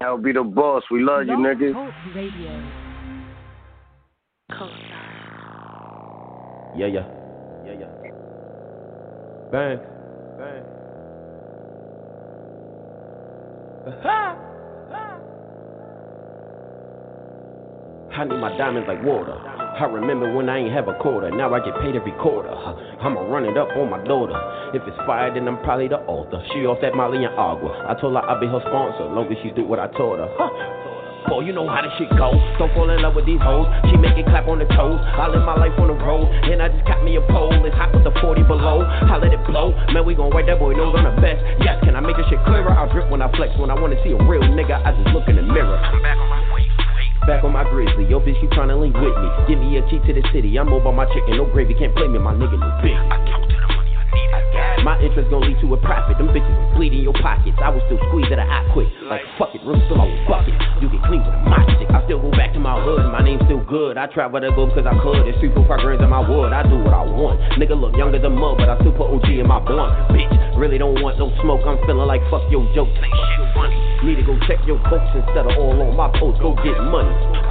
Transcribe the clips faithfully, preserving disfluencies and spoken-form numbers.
I'll be the boss. We love you, nigga. Yeah, yeah. Yeah, yeah. Bang. Bang. Ha! I need my diamonds like water. I remember when I ain't have a quarter. Now I get paid every quarter. I'ma run it up on my daughter. If it's fire, then I'm probably the author. She off that Molly and Agua. I told her I'll be her sponsor, long as she do what I told her. Huh. Boy, you know how this shit go. Don't fall in love with these hoes. She make it clap on the toes. I live my life on the road, and I just got me a pole. It's hot with the forty below. I let it blow. Man, we gon' write that boy nose on the best. Yes, can I make this shit clearer? I drip when I flex. When I wanna see a real nigga, I just look in the mirror. I'm back on my way. Back on my grizzly, yo bitch, you tryna link with me. Give me a key to the city, I'm over my chicken, no gravy, can't play me, my nigga, no big. I talk to the money, I need it. My interest gon' lead to a profit, them bitches bleed in your pockets. I was still squeezed at a hot quick, like fuck it, room still on bucket. You get clean with a mop stick, I still go back to my hood, my name's still good. I travel to go cause I could, there's three, four, five grams in my wood, I do what I want. Nigga look younger than mud, but I still put O G in my blunt. Bitch, really don't want no smoke, I'm feeling like fuck your jokes. Say shit funny. Need to go check your folks instead of all on my post, go get money.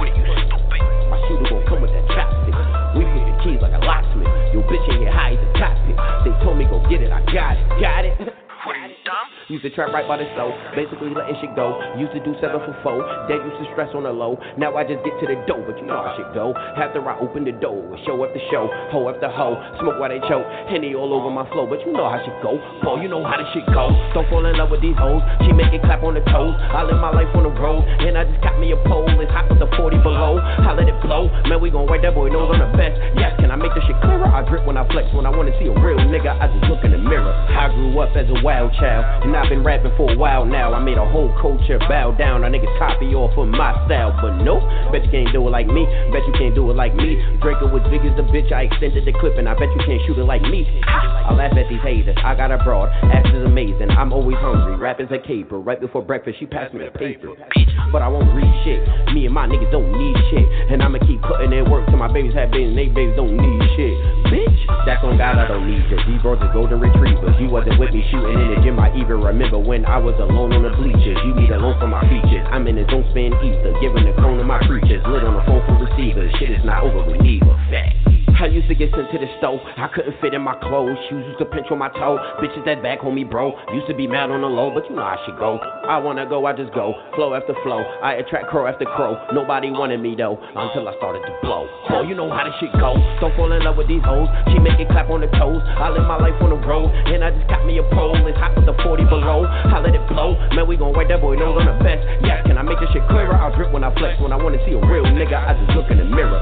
My shooter gon' come with that chopstick. We put the keys like a locksmith. Yo bitch ain't here high as a cockpit. They told me go get it, I got it, got it. Used to trap right by the stove, basically letting shit go. Used to do seven for four, dad used to stress on the low. Now I just get to the dough, but you know how shit go. After I open the door, show up the show, hoe after hoe, smoke while they choke, Henny all over my flow, but you know how shit go. Boy, you know how this shit go. Don't fall in love with these hoes, she make it clap on the toes. I live my life on the road, and I just got me a pole. It's hot with the forty below, I let it blow. Man, we gon' write that boy nose on the best. Yes, can I make this shit clearer? I drip when I flex, when I wanna see a real nigga, I just look in the mirror. I grew up as a wild child, and I've been rapping for a while now. I made a whole culture bow down. A niggas copy off of my style, but nope, bet you can't do it like me. Bet you can't do it like me. Draco was big as the bitch. I extended the clip, and I bet you can't shoot it like me. I laugh at these haters. I got a broad, ass is amazing. I'm always hungry. Rapping's a caper. Right before breakfast, she passed me a paper. But I won't read shit. Me and my niggas don't need shit, and I'ma keep putting in work till my babies have babies, and they babies don't need shit. Bitch, that's on God, I don't need you. These bros are golden retrievers. You wasn't with me shooting in the gym. I even remember when I was alone on the bleachers. You need a loan for my features. I'm in the zone spin ether, giving the cone to my preachers. Lit on the phone for receivers. Shit is not over with neither. Fact. I used to get sent to the stove. I couldn't fit in my clothes. Shoes used to pinch on my toe. Bitches that back homie bro. Used to be mad on the low, but you know how shit go. I wanna go, I just go. Flow after flow. I attract crow after crow. Nobody wanted me though, until I started to blow. Oh, you know how this shit go. Don't fall in love with these hoes. She make it clap on the toes. I live my life on the road, and I just got me a pole. It's hot with the forty below. I let it blow. Man, we gon' write that boy nose on the best. Yes, can I make this shit clearer? I'll drip when I flex. When I wanna see a real nigga, I just look in the mirror.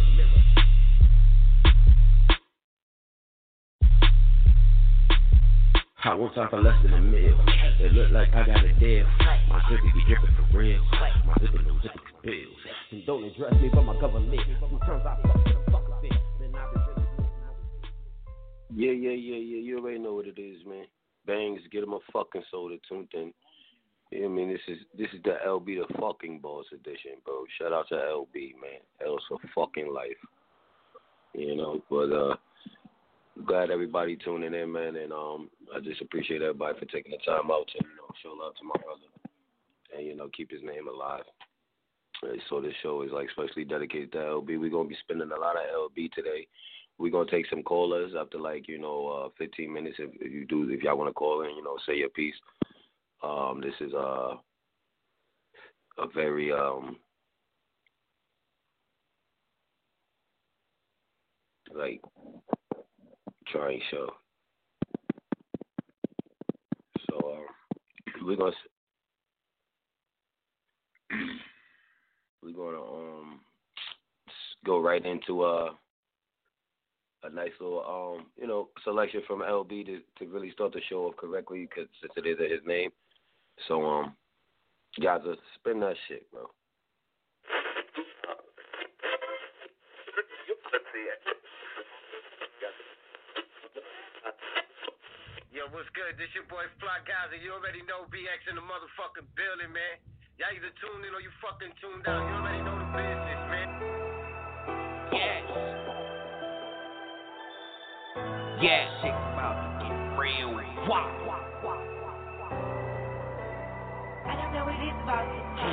I want time for less than a meal. It look like I got a deal. My zippy be drippin' for real. My zippy no zippy pills. And don't address me but my government. Sometimes I fuck with a fuck a bit. Then I be Yeah, yeah, yeah, yeah. You already know what it is, man. Bangs, get him a fucking soda tuned in. Yeah, I mean, this is this is the L B the fucking boss edition, bro. Shout out to L B, man. L's for fucking life. You know, but uh. Glad everybody tuning in, man, and um, I just appreciate everybody for taking the time out to, you know, show love to my brother and, you know, keep his name alive. So this show is, like, especially dedicated to L B. We're going to be spending a lot of L B today. We're going to take some callers after, like, you know, uh, fifteen minutes if, if you do, if y'all want to call in, you know, say your piece. Um, this is uh, a very, um, like, trying show. So um, we're gonna we're gonna um go right into uh, a nice little um you know selection from L B to, to really start the show off correctly, because since it is his name. So um, guys, let's spin that shit, bro. Yo, what's good? This your boy Fly Gaza. You already know B X in the motherfucking building, man. Y'all either tuned in or you fucking tuned out. You already know the business, man. Yes. Yes. Shit about to get real. Wow. I don't know what it is about this.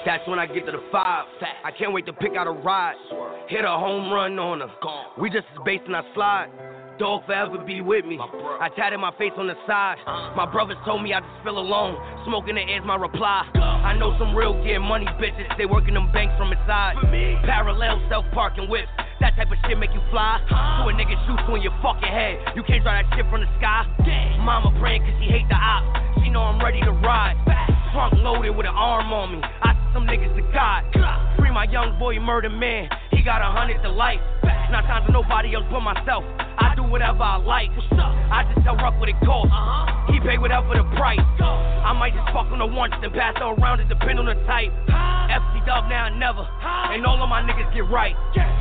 That's when I get to the five. I can't wait to pick out a ride. Hit a home run on her. We just as based in our slide. Dog forever be with me. I tatted my face on the side. My brothers told me I just feel alone. Smoking the air's my reply. I know some real getting money bitches. They working them banks from inside. Parallel self-parking whips. That type of shit make you fly. So a nigga shoots you in your fucking head. You can't drive that shit from the sky. Mama praying cause she hate the ops. She know I'm ready to ride. Trunk loaded with an arm on me. I see some niggas to God. Free my young boy murder man. He got a hundred to life. Not time for nobody else but myself. I do whatever I like. I just tell Ruck what it costs. He pay whatever the price. I might just fuck on the once and pass her around. It depend on the type. F C Dub now and never. And all of my niggas get right.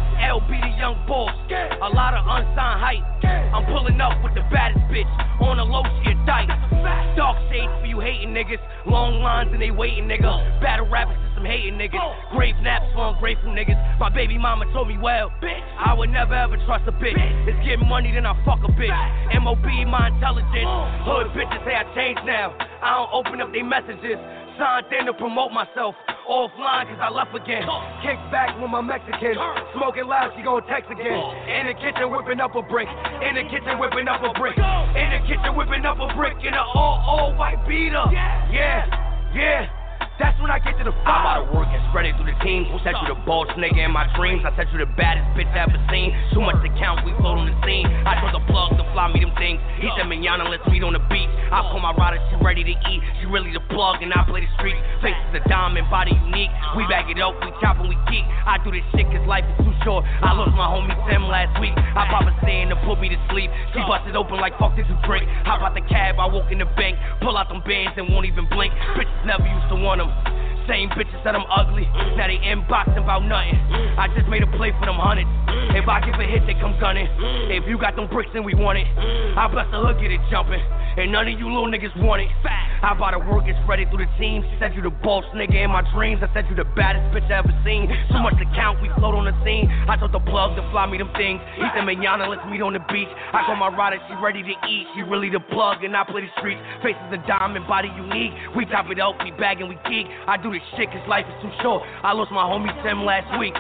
L B the young boss. A lot of unsigned hype. I'm pulling up with the baddest bitch. On the low she a dyke. Dark shades for you hating niggas. Long lines and they waiting nigga. Battle rappers and some hating niggas. Grave naps for ungrateful niggas. My baby mama told me well. I would never ever trust a bitch. It's getting money then I fuck a bitch. M O B my intelligence. Hood bitches say I changed now. I don't open up their messages. Signed in to promote myself. Offline cause I left again. Kick back with my Mexican. Smoking loud, she gon' text again. In the kitchen whipping up a brick. In the kitchen whipping up a brick. In the kitchen whipping up a brick. In a all all white beater. Yeah, yeah. That's when I get to the five. I'm about to work and spread it through the team. Who said you the boss nigga in my dreams? I said you the baddest bitch I ever seen. Too much to count, we float on the scene. I told the plug to fly me them things. He said, Manana, let's meet on the beach. I pull my rider, she ready to eat. She really the plug and I play the streets. Face is a diamond, body unique. We back it up, we chop and we geek. I do this shit cause life is too short. I lost my homie Tim last week. I pop a stand to put me to sleep. She busted open like fuck did you drink? Hop out the cab, I walk in the bank. Pull out them bands and won't even blink. Bitches never used to want them. Same bitches said I'm ugly, now they inboxing about nothing. I just made a play for them hundreds. If I give a hit, they come gunning. If you got them bricks, then we want it. I bless the hood, get it jumping. And none of you little niggas want it. I bought to work, it's ready through the team. Said you the boss nigga in my dreams. I said you the baddest bitch I ever seen. Too much to count, we float on the scene. I told the plug to fly me them things. He said, Manana, let's meet on the beach. I call my rider, she ready to eat. She really the plug and I play the streets. Face is a diamond, body unique. We top it up, we bag and we geek. I do this shit cause life is too short. I lost my homie Tim last week.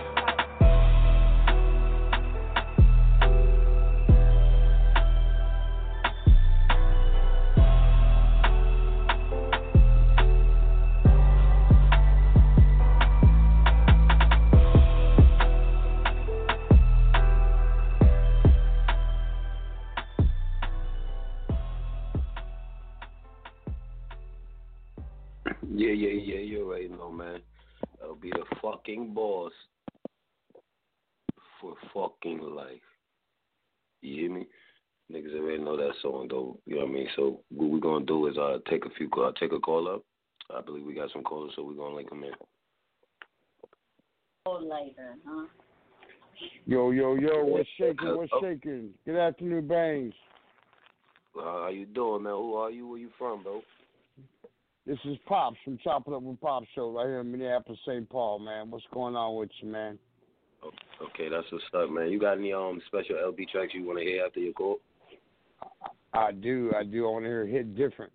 Yeah, yeah, yeah, you already know, man. I'll be the fucking boss for fucking life. You hear me? Niggas already know that song, though. You know what I mean? So what we're going to do is uh, take a few uh, take a call up. I believe we got some callers, so we're going to link them in. Later, huh? Yo, yo, yo, what's shaking, what's shaking? Good afternoon, Bangs. Uh, how you doing, man? Who are you? Where you from, bro? This is Pops from Chopping Up with Pops show right here in Minneapolis, Saint Paul, man. What's going on with you, man? Okay, that's what's up, man. You got any um special L B tracks you want to hear after your call? I do, I do. I want to hear Hit Different.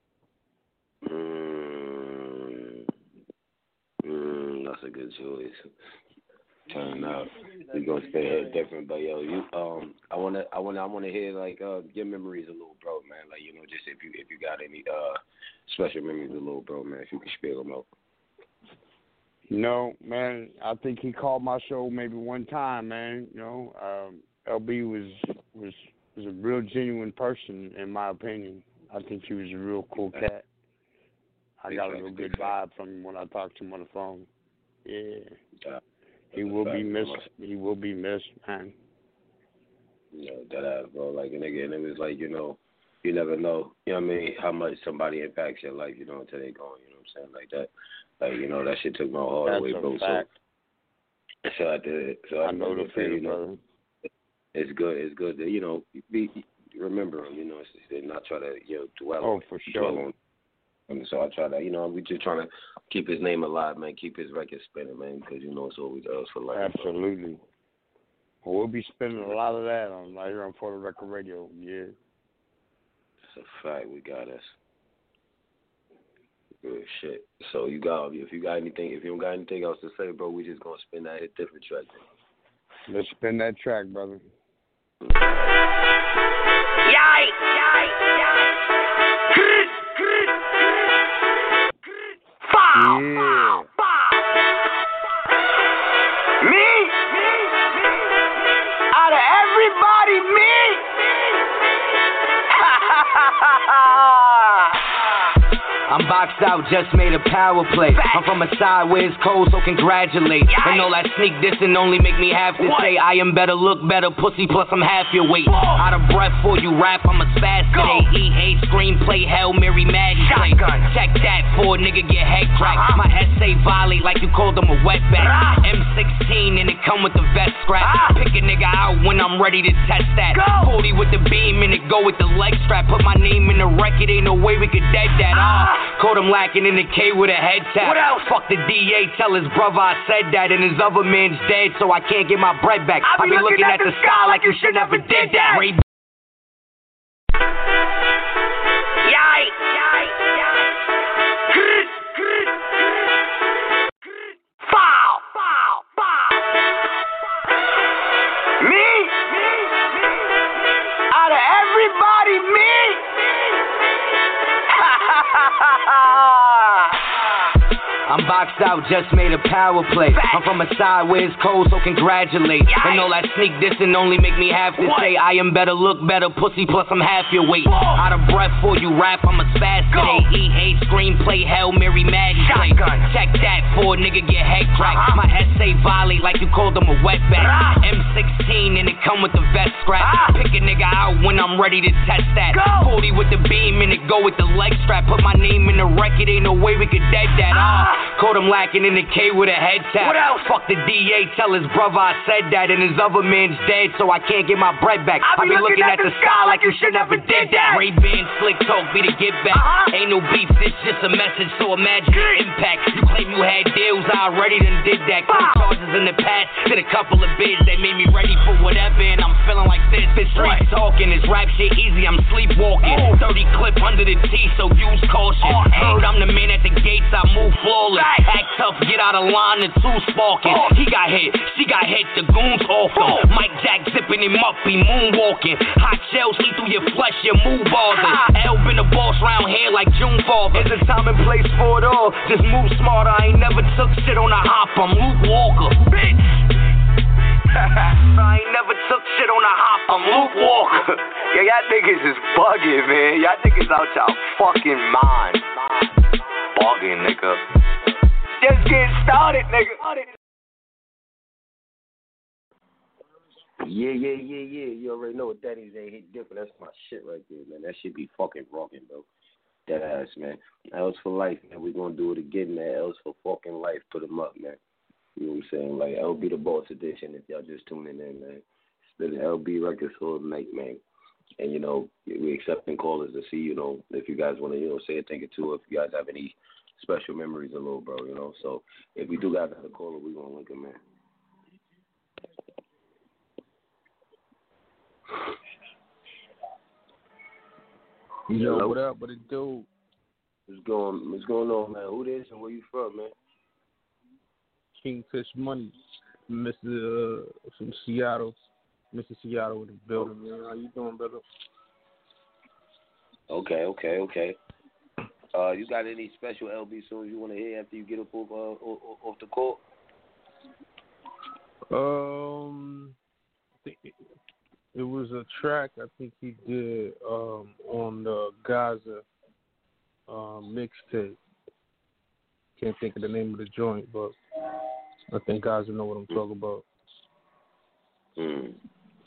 Mm, mm, that's a good choice. Turn out, we gonna stay Hit Different, but yo, you um, I wanna, I wanna, I wanna hear like uh your memories a little, bro, man. Like you know, just if you if you got any uh special memories a little, bro, man. If you can spill them out. No, man. I think he called my show maybe one time, man. You know, um, L B was was was a real genuine person, in my opinion. I think he was a real cool cat. I got a real good vibe from him when I talked to him on the phone. Yeah. He will be missed. He will be missed, man. You know, that ass, bro. Like, and again, it was like, you know, you never know, you know what I mean, how much somebody impacts your life, you know, until they gone, you know what I'm saying? Like that. Like, you know, that shit took my heart That's away, bro. Fact. So, so I did. So I, I know the feeling, you know, brother. It's good. It's good to, you know, be, remember them, you know, it's, not try to, you know, dwell oh, on for sure. on. And so I try to, you know, we just trying to keep his name alive, man, keep his record spinning, man, because, you know, it's always us for life. Absolutely. Well, we'll be spinning a lot of that on right here on For the Record Radio, yeah. That's a fact. We got us. Good shit. So you got if you got anything if you don't got anything else to say, bro, we just gonna spin that hit different track. Then. Let's spin that track, brother. Yikes! Yikes! Yikes! Bow! Yeah. Me? Out of everybody, me? I'm boxed out, just made a power play. I'm from a side where it's cold, so congratulate. And all that sneak dissing only make me have to say I am better, look better, pussy, plus I'm half your weight. Out of breath for you rap, I'm a spaz today. E A screenplay, Hail Mary Maggie play. Check that for a nigga get head cracked. My essay violate like you called them a wetback. M sixteen and it come with the vest scrap. Pick a nigga out when I'm ready to test that. forty with the beam and it go with the leg strap. Put my name in the record, ain't no way we could dead that. Ah. Caught him lacking in the K with a head tap. What else? Fuck the D A, tell his brother I said that. And his other man's dead, so I can't get my bread back. I be, be looking, looking at, at the sky like you should never did that. Ray- Yikes! Yikes! Yikes! Bow! Bow! Bow! Me? Out of everybody, me? I'm boxed out, just made a power play. I'm from a side where it's cold, so congratulate. And all that sneak dissing only make me have to say I am better, look better, pussy, plus I'm half your weight. Out of breath for you rap, I'm a spaz today. E A screenplay, Hail Mary Maggie play. Check that for a nigga get head cracked. My essay violate like you called them a wetback. M sixteen and it come with the vest scrap. Pick a nigga out when I'm ready to test that. forty with the beam and it go with the leg strap. Put my name in the record, ain't no way we could dead that. Ah. Caught him lacking in the K with a head tap. What else? Fuck the D A, tell his brother I said that. And his other man's dead, so I can't get my bread back. I be, I be looking, looking at, at the sky like you should never did that. Ray-Ban, slick talk, be the get back. Uh-huh. Ain't no beef, this just a message, so imagine the impact. You claim you had deals, I already done did that. Couple charges in the past, did a couple of bids that made me ready for whatever. And I'm feeling like this, this street talking. This rap shit easy, I'm sleepwalking. Oh. thirty clip under the T, so use caution. Oh, heard I'm the man at the gates, I move flawless. Act tough, get out of line, the two sparking. Oh. He got hit, she got hit, the goons off him. Oh. Mike Jack zipping him up, he moonwalking. Hot shells eat through your flesh, your move bothers. L been the boss round here like June Father. There's a time and place for it all, just move smarter. I ain't never took shit on a hop, I'm Luke Walker. Bitch! I ain't never took shit on a hop, I'm Luke Walker. Yeah, y'all niggas is bugging, man. Y'all niggas out y'all fucking mind. Bugging, nigga. Just getting started, nigga. Yeah, yeah, yeah, yeah. You already know what that is. They hit different. That's my shit right there, man. That shit be fucking rocking, bro. That ass, man. L's for life, man. We gonna do it again, man. L's for fucking life. Put them up, man. You know what I'm saying? Like, L B the Boss Edition, if y'all just tuning in, man. It's the L B Records for the night, man. And, you know, we accepting callers to see, you know, if you guys want to, you know, say a thing or two, if you guys have any special memories of Lil Bro, you know. So, if we do got another caller, we going to link him, man. Yo, Hello? What up? What it do? What's going, what's going on, man? Who this and where you from, man? Kingfish Money, Mister Uh, from Seattle, Mister Seattle in the building, man. How you doing, brother? Okay, okay, okay. Uh, you got any special L B songs you want to hear after you get up off, uh, off the court? Um, I think it, it was a track I think he did um, on the Gaza um, mixtape. Can't think of the name of the joint, but I think guys will know what I'm talking about. Mm.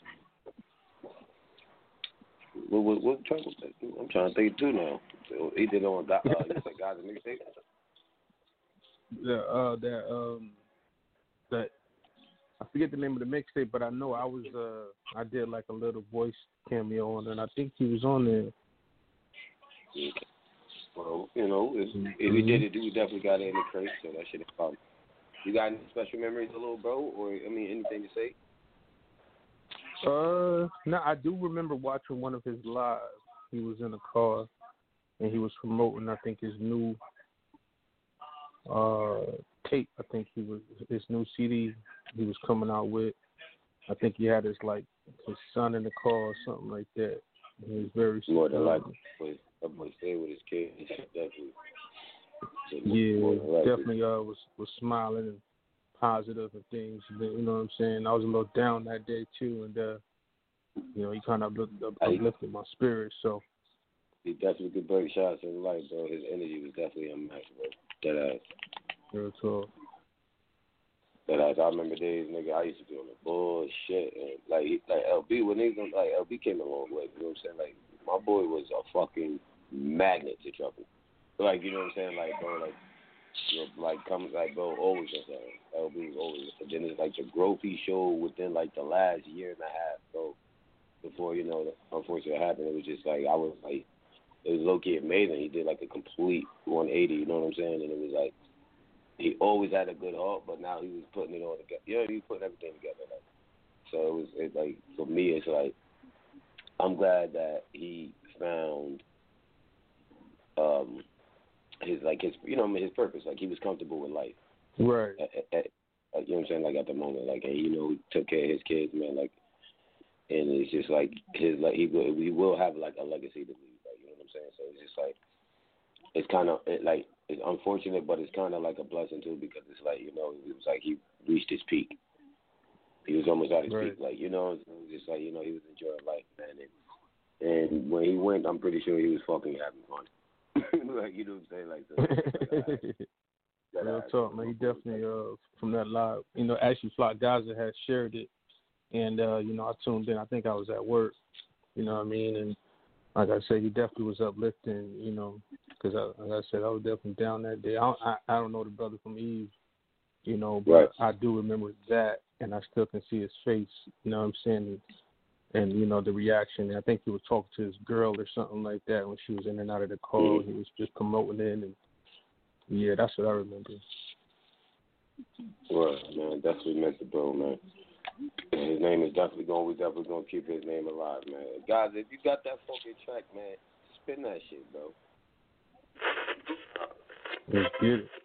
What, what, what track was that? I'm trying to think too now. He did on uh, it's like guys and mixtape. The uh, that um, that I forget the name of the mixtape, but I know I was uh, I did like a little voice cameo on it, and I think he was on there. Okay. Well, you know, if, mm-hmm. if he did it, you definitely got it in the crate, so that shit is probably. You got any special memories of Lil Bro, or, I mean, anything to say? Uh, no, I do remember watching one of his lives. He was in a car, and he was promoting, I think, his new uh, tape. I think he was his new C D he was coming out with. I think he had his like his son in the car or something like that. He was very more than like that boy stay with his kids. Definitely. Yeah, definitely. Uh, was was smiling and positive and things. You know what I'm saying? I was a little down that day too, and uh, you know, he kind of uplifted my spirit. So he definitely could break shots in life, bro. His energy was definitely unmatchable. That ass. Real talk. That ass. I remember days, nigga. I used to be on the bullshit, and like, like L B when they like L B came a long way. You know what I'm saying? Like, my boy was a fucking magnet to trouble. Like, you know what I'm saying? Like, bro, like, you know, like, comes like, bro, always was there. L B was always. But then it's like the growth he showed within like the last year and a half, bro. Before, you know, unfortunately happened, it was just like I was like, it was low key amazing. He did like a complete one eighty. You know what I'm saying? And it was like he always had a good heart, but now he was putting it all together. Yeah, he was putting everything together. Like, so it was it, like for me, it's like I'm glad that he found um his like his you know his purpose. Like he was comfortable with life. Right. At, at, at, you know what I'm saying? Like at the moment, like and you know, he took care of his kids, man. Like, and it's just like his like he will he will have like a legacy to leave. Like, you know what I'm saying? So it's just like it's kind of it, like it's unfortunate, but it's kind of like a blessing too because it's like you know it was like he reached his peak. He was almost at his right. peak, like you know, it was just like you know he was enjoying life, man. And, and when he went, I'm pretty sure he was fucking having fun. Like you know what I'm saying, like. So, like Real talk, man. He definitely uh from that live, you know, actually Flock Gaza had shared it, and uh, you know I tuned in. I think I was at work, you know what I mean, and like I said, he definitely was uplifting, you know, because I, like I said, I was definitely down that day. I don't, I, I don't know the brother from Eve, you know, but right. I do remember that, and I still can see his face, you know what I'm saying, and, and you know the reaction. I think he was talking to his girl or something like that when she was in and out of the car. Mm-hmm. He was just promoting it, and yeah, that's what I remember. Well, man, definitely meant the bro, man. His name is definitely going. We definitely gonna keep his name alive, man. Guys, if you got that fucking track, man, spin that shit, bro. Let's get it.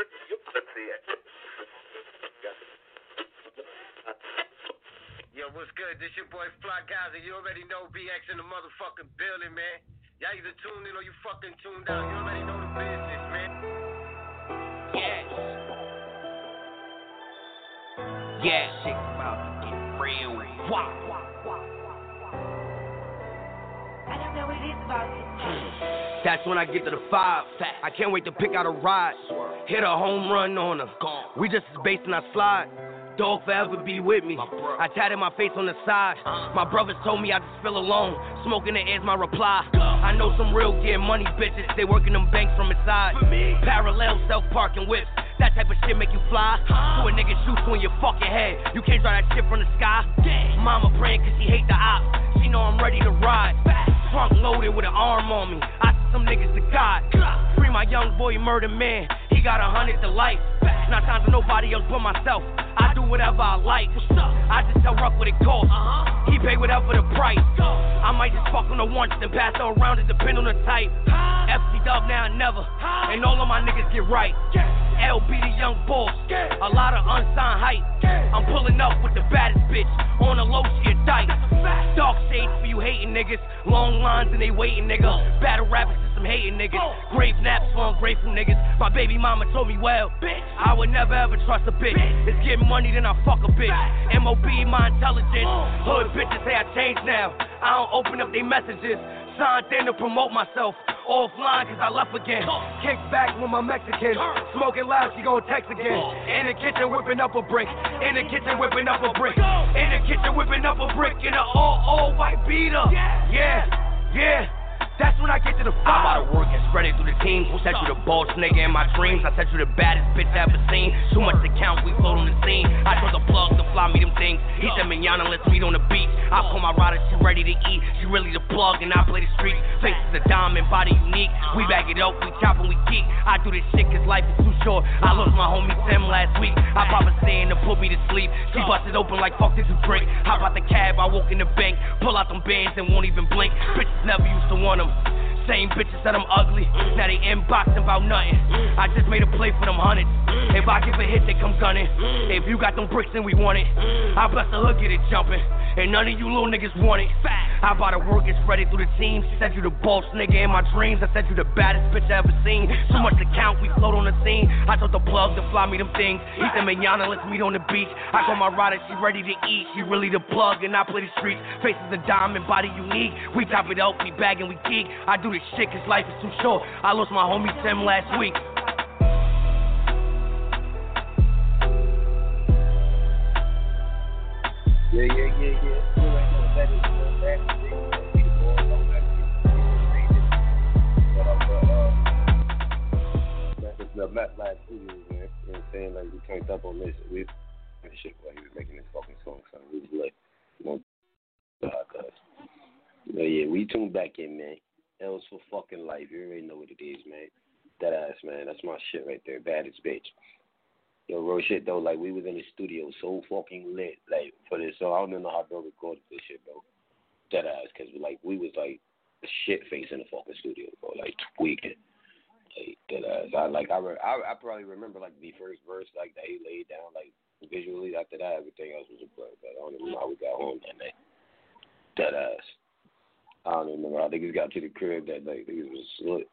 Yo, what's good? This your boy Flock Gaza. You already know B X in the motherfucking building, man. Y'all either tuned in or you fucking tuned out. You already know the business, man. Yes. Yeah, shit's about to get real. Wow. I don't know what it is about this. That's when I get to the five. I can't wait to pick out a ride. Hit a home run on her. We just as based in our slide. Dog forever be with me. I tatted my face on the side. My brothers told me I just feel alone. Smoking the air's my reply. I know some real get money bitches. They working them banks from inside. Parallel self-parking whips. That type of shit make you fly. So a nigga shoots you in your fucking head. You can't drive that shit from the sky. Mama praying cause she hate the ops. She know I'm ready to ride. Trunk loaded with an arm on me. I see some niggas to God. Free my young boy murder man. He got a hundred to life. Not time for nobody else but myself. I do whatever I like. I just tell Ruck what it costs. He pay whatever the price. I might just fuck on the once and pass her around. It depend on the type. F C dub now and never. And all of my niggas get right. L B the young boss. A lot of unsigned hype. I'm pulling up with the baddest bitch. On the low she a dyke. Dark shades for you hating niggas. Long lines and they waiting nigga. Battle rappers and some hating niggas. Grave naps for ungrateful niggas. My baby mama told me well. I would never ever trust a bitch. It's getting money then I fuck a bitch. M O B my intelligence. Hood bitches say I changed now. I don't open up their messages. Signed in to promote myself. Offline cause I left again. Kick back with my Mexican. Smoking loud, she gon' text again. In the kitchen whipping up a brick. In the kitchen whipping up a brick. In the kitchen whipping up a brick. In a all, all white beater. Yeah, yeah. That's when I get to the five. I'm out of work and spread it through the teams. Who said you the boss nigga in my dreams? I said you the baddest bitch I ever seen. Too much to count, we float on the scene. I told the plug to fly me them things. He said, Manana, let's meet on the beach. I pull my rider, she ready to eat. She really the plug and I play the streets. Face is a diamond, body unique. We back it up, we chop and we geek. I do this shit cause life is too short. I lost my homie Tim last week. I pop a stand to put me to sleep. She busted open like fuck this you drink. Hop out the cab, I walk in the bank. Pull out them bands and won't even blink. Bitches never used to want them. Same bitches said I'm ugly, now they inboxing about nothing. I just made a play for them hundreds. If I give a hit, they come gunning. If you got them bricks, then we want it. I bless the hood, get it jumping. And none of you little niggas want it. How about the work gets ready through the team? She said you the boss nigga in my dreams. I said you the baddest bitch I ever seen. Too much to count, we float on the scene. I told the plug to fly me them things. He said, Mañana, let's meet on the beach. I call my rider, she ready to eat. She really the plug and I play the streets. Faces a diamond, body unique. We top it up, we bag and we geek. I do this shit cause life is too short. I lost my homie Tim last week. Yeah, yeah, yeah, yeah. You ain't no better than that. Be the boy, don't let me read it. But I'm uh, that's the Matt Black Studios, man. You know what I'm saying? Like, we turned up on this. We that shit while he was making this fucking song, son. We was lit. You know, but yeah, we tuned back in, man. L's for fucking life. You already know what it is, man. That ass, man. That's my shit right there. Baddest bitch. Yo, real shit though, like we was in the studio so fucking lit, like for this song. I don't even know how Bill recorded this shit, bro. Dead ass, cause like we was like a shit face in the fucking studio, bro, like tweaking, like dead ass. I like I, re- I I probably remember like the first verse, like that he laid down, like visually. After that, everything else was a blur. But I don't even know how we got home that night. Dead ass. I don't even remember. I think he got to the crib that night. Niggas was lit.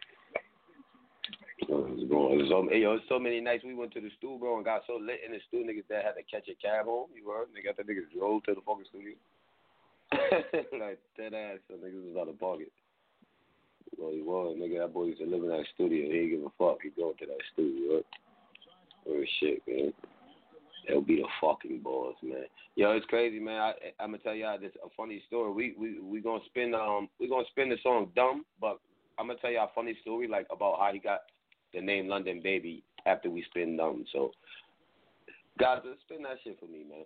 It was going. It was so, yo, it was so many nights we went to the studio, bro, and got so lit in the studio, niggas that had to catch a cab home. You heard? They got the niggas drove to the fucking studio. Like, dead ass, so niggas was out of pocket. Well, he was, nigga. That boy used to live in that studio. He didn't give a fuck. He going to that studio. Oh, shit, man. They'll be the fucking boss, man. Yo, it's crazy, man. I, I'm gonna tell y'all this a funny story. We we we gonna spin um we gonna spin the song "Dumb," but I'm gonna tell y'all a funny story like about how he got the name London Baby after we spin "Dumb." So, guys, let's spin that shit for me, man.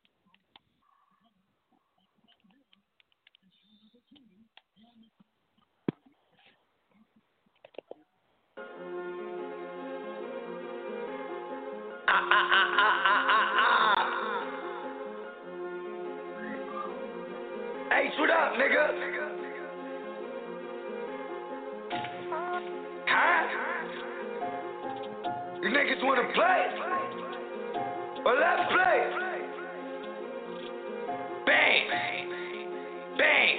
Ah, ah, ah, ah, ah, ah. Hey, shoot up, nigga. Huh? You niggas wanna play? Well, let's play. Bang. Bang.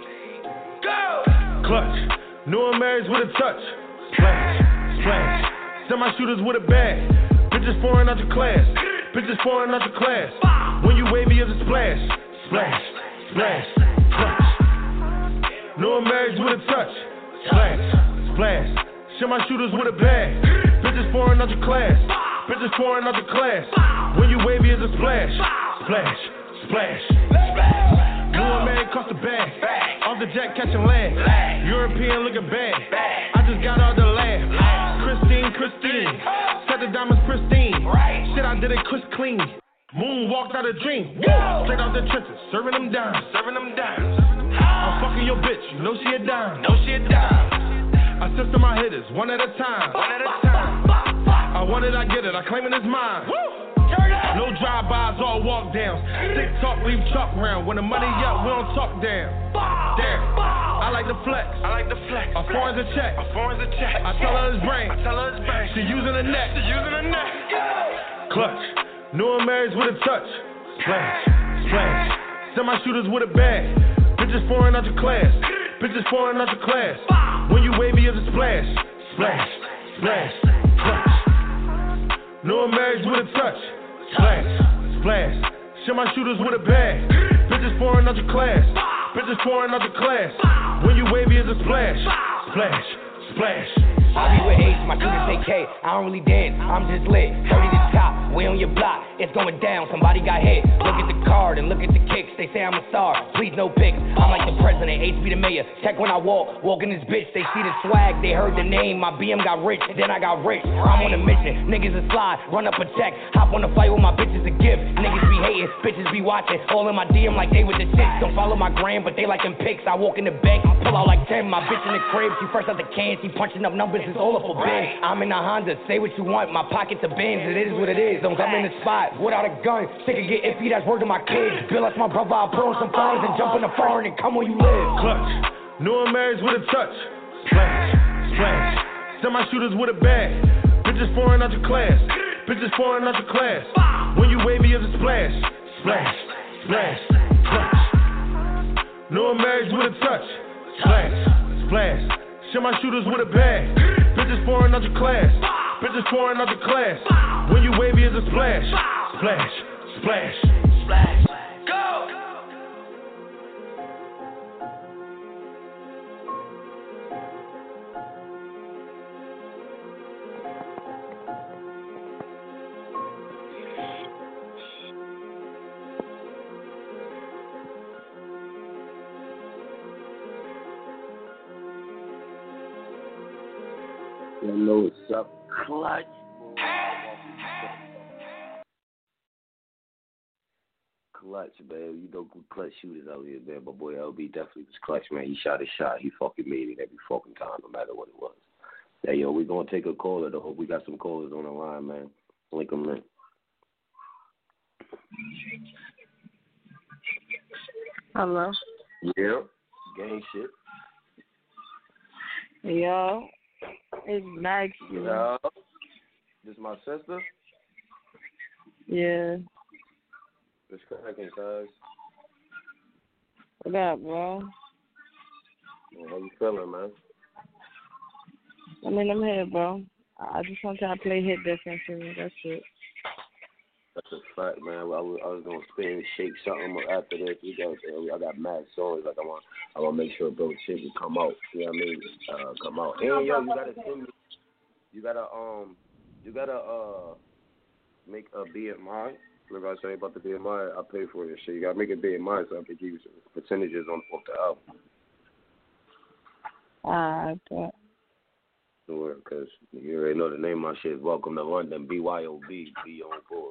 Go. Clutch. New Marys with a touch. Splash. Splash. Semi-shooters with a bag. Bitches foreign out your class. Bitches foreign out your class. When you wavy as a splash. Splash. Splash. Clutch. New Marys with a touch. Splash. Splash. Semi-shooters with a bag. Bitches foreign out your class. Bitches foreign out your class. When you wavy as a splash. Splash. Splash. New Mary cost a bag. Off the jet catching lag. European looking bad. I just got out the lab. Christine, Christine. Set the diamonds pristine. Shit, I did it Chris clean. Moon walked out a dream. Straight out the trenches. Serving them dimes. Serving them dimes. I'm fucking your bitch. You know she a dime. Know she a dime. I system my hitters, one at a time. One at a time. I want it, I get it, I claim it as mine. No drive-bys, all walk-downs. Tick talk, leave chalk round. When the money up, we don't talk down. Damn, I like the flex. I like the flex. A foreign's a check. A foreign's a check. I tell her it's brain. I tell her it's brain. She using the neck. She using the neck. Clutch. New Marys with a touch. Splash. Splash. Semi-shooters with a bag. Bitches foreign out your class. Bitches foreign out your class. When you wavy as a splash. Splash. Splash. Clutch. New Marys with a touch. Splash, splash. Semi-shooters with a bag. Bitches foreign out your class. Bitches foreign out your class. When you wavy as a splash. Splash, splash. I be with H, my shooters say K. I don't really dance, I'm just lit. thirty to top, way on your block. It's going down, somebody got hit. Look at the card and look at the kicks. They say I'm a star, please no pics. I'm like the president, H be the mayor. Check when I walk, walk in this bitch. They see the swag, they heard the name. My B M got rich, then I got rich. I'm on a mission, niggas a slide, run up a check. Hop on the flight with my bitches a gift. Niggas be hating, bitches be watching. All in my D M like they with the shits. Don't follow my gram, but they like them pics. I walk in the bank, pull out like ten. My bitch in the crib, she first out the can. She punching up numbers, it's all up for big. I'm in a Honda, say what you want. My pockets are bins, it is what it is. Don't come in the spot without a gun. Sick of get iffy, that's word to my kids. Bill, that's my brother, I'll put on some phones and jump in the foreign and come where you live. Clutch. New Marys with a touch. splash, splash. Semi shooters with a bag. Bitches foreign out your class. Bitches foreign out your class. When you wavy as a splash, splash, splash, splash. No marriage with a touch. Splash, splash. Semi shooters with a bag. Bitches foreign out your class. Bitches foreign out your class. When you wavy as a splash, splash, splash, splash. Go! You know what's up, Clutch? Clutch, man. You know good clutch shooters out here, man. My boy L B definitely was clutch, man. He shot his shot. He fucking made it every fucking time, no matter what it was. Hey, yo, we gonna take a caller, though. We got some callers on the line, man. Link them in. Hello. Yeah. Gang shit. Yo. It's Max. Yeah. This is my sister? Yeah. It's cracking, cuz. What up, bro? How you feeling, man? I mean, I'm here, bro. I just want y'all to play hit different for me. That's it. That's a fact, man. I was, I was gonna spin, shake something after this. We got, I got mad songs. Like I want, I want to make sure bro shit can come out. You know what I mean? Uh, come out. And yo, you gotta send me. You gotta um, you gotta uh, make a B M I. Like I was saying about the B M I, I pay for it. So you gotta make a B M I so I can give you some percentages on off the album. Alright, but. Sure, because you already know the name of my shit is Welcome to London, B Y O B, be on force.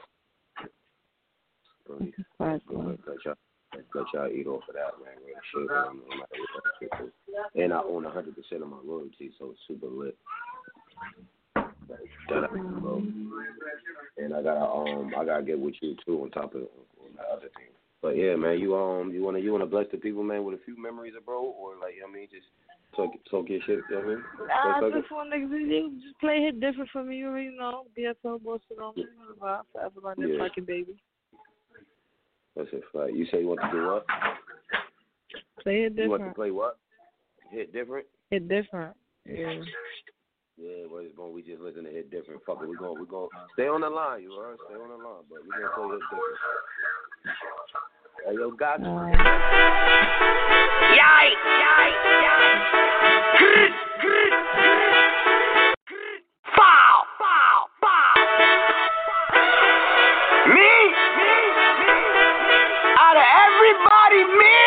Cut y'all, cut y'all eat off of that, man. Real shit, man. No matter what that shit is. And I own one hundred percent of my royalties, so it's super lit. And I gotta um, I gotta get with you too on top of on the other thing. But yeah, man, you um, you wanna you wanna bless the people, man, with a few memories of bro, or like you know what I mean, just talk talk your shit. You know what I mean? Nah, I just want to you just play hit different for me. You already know. B S L Boston on me. Forever like that yeah. fucking baby. That's a fact. You say you want to do what? Play hit different. You want to play what? Hit different? Hit different. Yeah. Yeah, well, it's going, we just listen to hit different. Fuck it, we're going, we're going, stay on the line, you heard? Stay on the line, but we're going to play hit different. Hey, yo, got you. Yikes, yikes, yikes. Grr, grr, grr. Bow, bow, bow. Me? Me? Me? Out of everybody, me?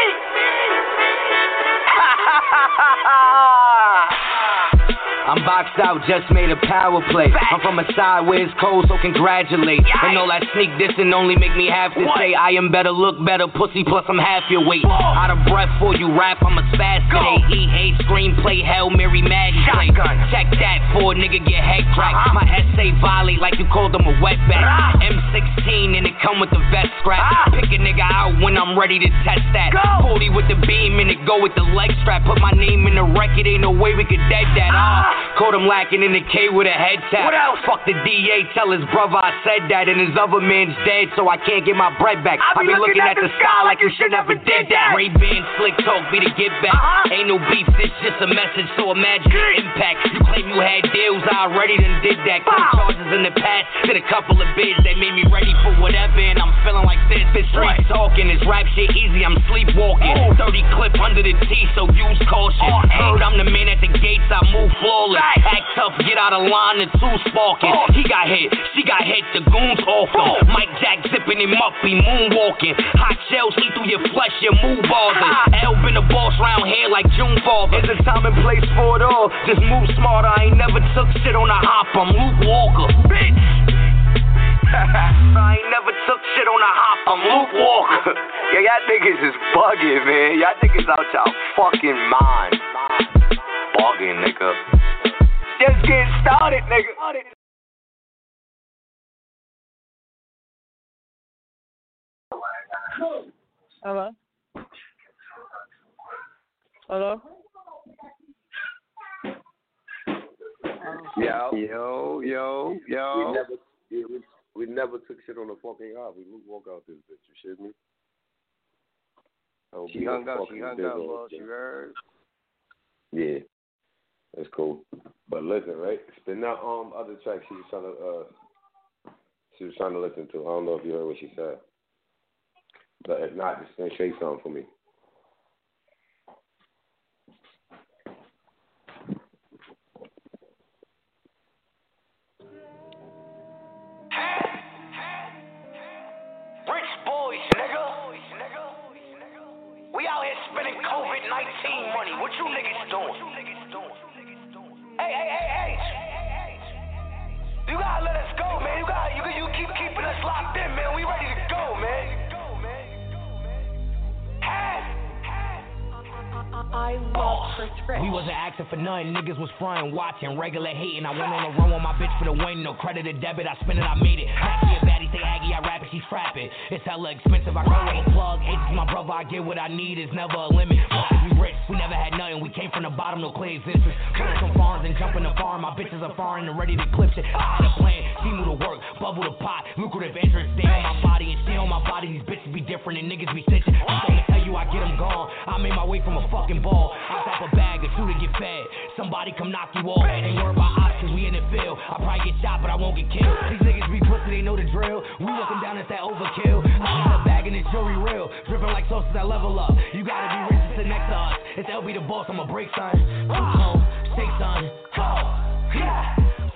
Ha, ha, ha, ha, ha. I'm boxed out, just made a power play. I'm from a side where it's cold, so congratulate. And all that sneak dissing only make me have to say I am better, look better, pussy, plus I'm half your weight. Out of breath for you rap, I'm a spaz today. E A screenplay, Hail Mary Maggie play. Check that for a nigga get head cracked. My essay violate like you called them a wetback. M sixteen and it come with the vest scrap. Pick a nigga out when I'm ready to test that. forty with the beam and it go with the leg strap. Put my name in the record, ain't no way we could dead that. Ah. Caught him lacking in the K with a head tap. What else? Fuck the D A, tell his brother I said that. And his other man's dead, so I can't get my bread back. I be, I be looking, looking at, at the sky like you should never did that. Ray Ban, slick talk, be the give back. Uh-huh. Ain't no beef, this just a message, so imagine the impact. You claim you had deals, I already done did that. Couple charges in the past, did a couple of bids that made me ready for whatever. And I'm feeling like this, this street talking. This rap shit easy, I'm sleepwalking. Oh. thirty clip under the T, so use caution. Oh, heard I'm the man at the gates, I move flawless. Act tough, get out of line, the two sparking. Oh. He got hit, she got hit, the goons off him. Oh. Mike Jack zipping him up, he moonwalking. Hot shells see through your flesh, your move bothers. L been the boss round here like June Father. There's a time and place for it all, just move smarter. I ain't never took shit on a hop, I'm Luke Walker. Bitch! I ain't never took shit on a hop, I'm Luke Walker. Yeah, y'all niggas is bugging, man. Y'all niggas out y'all fucking mind. Bugging, nigga. Just getting started, nigga. Hello? Hello? Yo, yo, yo, yo. We never, yeah, we, we never took shit on the fucking off. We walk out this bitch. You shit me? Oh, she hung up. She hung up, boss. You heard? Yeah, that's cool. But listen, right? Spin that um other track she was trying to uh she was trying to listen to. I don't know if you heard what she said, but if not, just spin straight something for me. Rich boys, nigga. We out here spending COVID nineteen money. What you niggas doing? Hey, hey, hey, hey. You gotta let us go, man. You gotta, you, you keep keeping us locked in, man. We ready to go, man. I love Chris Rich. We wasn't asking for nothing, niggas was frying, watching, regular hating. I went on a run with my bitch for the win, no credit or debit, I spent it, I made it. Actually a baddie, say Aggie, I rap it, she's frapping. It's hella expensive, I go with a plug. H is my brother, I get what I need, it's never a limit. Fuck if we rich, we never had nothing, we came from the bottom, no clear existence. Turn some farms and jump in the farm, my bitches are foreign and ready to clip shit. I had a plan, see me to work, bubble the pot, lucrative interest, stay on my body and stay on my body. These bitches be different and niggas be stitching. I'm gonna tell you, I get them gone. I made my way from a fucking ball. I pop a bag, a shooter get fed. Somebody come knock you off. Ain't worried about options, we in the field. I probably get shot, but I won't get killed. These niggas be pussy, they know the drill. We walking down, it's that overkill. I got a bag and it's jury real. Dripping like sauces that level up. You gotta be rich to sit next to us. It's L B the boss, I'm a break son. Two tone, shake son. Oh, yeah.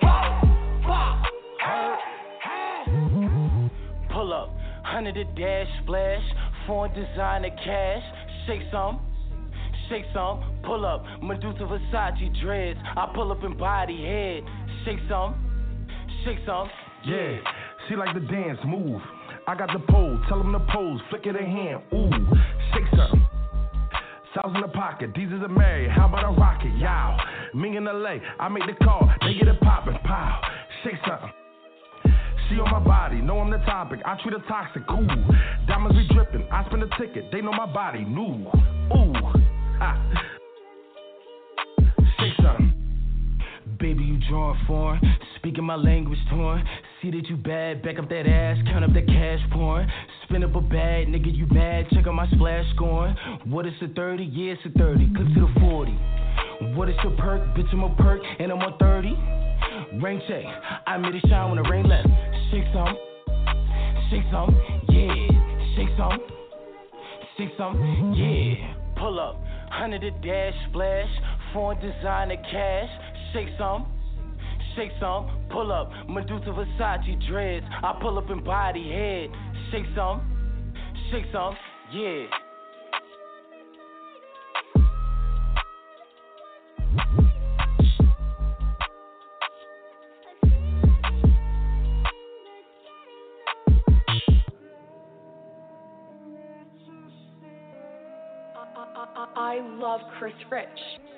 Pull up, hundred a dash splash, foreign designer cash, shake some, shake some, pull up, Medusa Versace dreads, I pull up in body head, shake some, shake some, yeah, she like the dance, move, I got the pole, tell them to pose, flick it in hand, ooh, shake some. South in the pocket, these is a Mary, how about a rocket, yow, me in L A, I make the call, they get it poppin', pow, shake something. She on my body, know I'm the topic, I treat her toxic, ooh, diamonds be drippin', I spend a ticket, they know my body, new, ooh, ha, shake something. Baby, you drawing foreign, speaking my language torn. See that you bad, back up that ass, count up that cash pouring. Spin up a bag, nigga, you mad, check out my splash scoring. What is a thirty? Yeah, it's a thirty, clip to the forty. What is your perk? Bitch, I'm a perk, and I'm on thirty. Rain check, I made it shine when the rain left. Shake some, shake some, yeah. Shake some, shake some, yeah. Pull up, hundred a dash splash, foreign designer cash. Shake some, shake some, pull up, Medusa Versace dreads. I pull up in body head. Shake some, shake some, yeah. I love Chris Rich.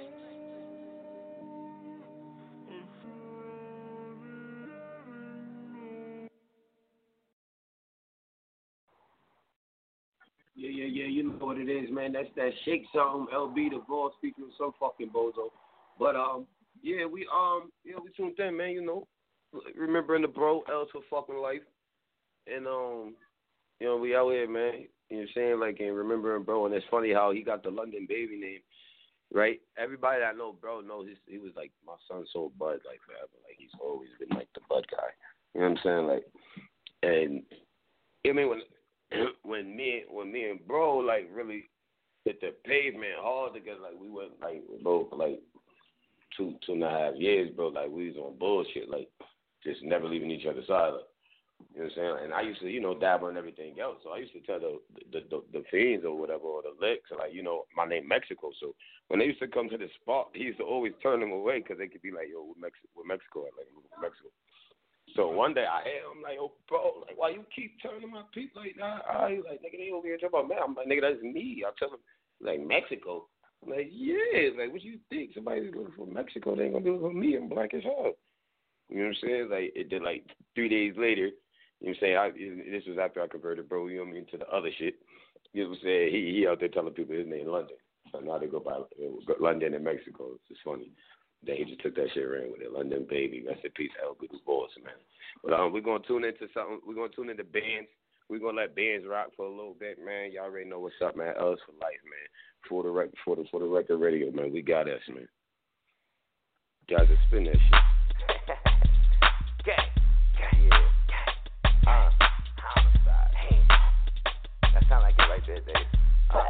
Yeah, yeah, yeah, you know what it is, man. That's that shake something, L B the boss speaking with some fucking bozo. But um, yeah, we um, yeah, we tuned in, man. You know, remembering the bro, L's for fucking life, and um, you know, we out here, man. You know what I'm saying, like, and remembering bro, and it's funny how he got the London Baby name, right? Everybody that know bro knows his, he was like my son sold Bud like forever, like he's always been like the Bud guy. You know what I'm saying, like, and I mean when. When me when me and bro like really hit the pavement hard together, like we went like bro for like two two and a half years, bro. Like we was on bullshit, like just never leaving each other's side. Like, you know what I'm saying? And I used to, you know, dabble in everything else. So I used to tell the the the, the fiends or whatever or the licks, like, you know, my name Mexico. So when they used to come to the spot, he used to always turn them away because they could be like, yo, we're Mexico, we're Mexico, like we're Mexico. So one day I had him like, oh, bro, like, why you keep turning my people like that? I like, nigga, they over here talking about me. I'm like, nigga, that's me. I tell him, like, Mexico. I'm like, yeah, like, what you think? Somebody's looking for Mexico, they ain't gonna be looking for me. I'm black as hell. You know what I'm saying? Like, it did like three days later. You know what I'm saying? I, this was after I converted, bro. You know what I mean? To the other shit. You know what I'm saying? He he out there telling people his name London. So now they go by uh, London and Mexico. It's just funny. Then he just took that shit and ran with it. London Baby, rest in peace, L B the Boss, man. But um, we're gonna tune into something. We're gonna tune into bands. We're gonna let bands rock for a little bit, man. Y'all already know what's up, man. Us for life, man. For the rec- for the for the record radio, man. We got us, man. Guys, just spin that shit. Gang, gang, yeah, uh, homicide. Hey. That sound like it right there, Dave. Uh.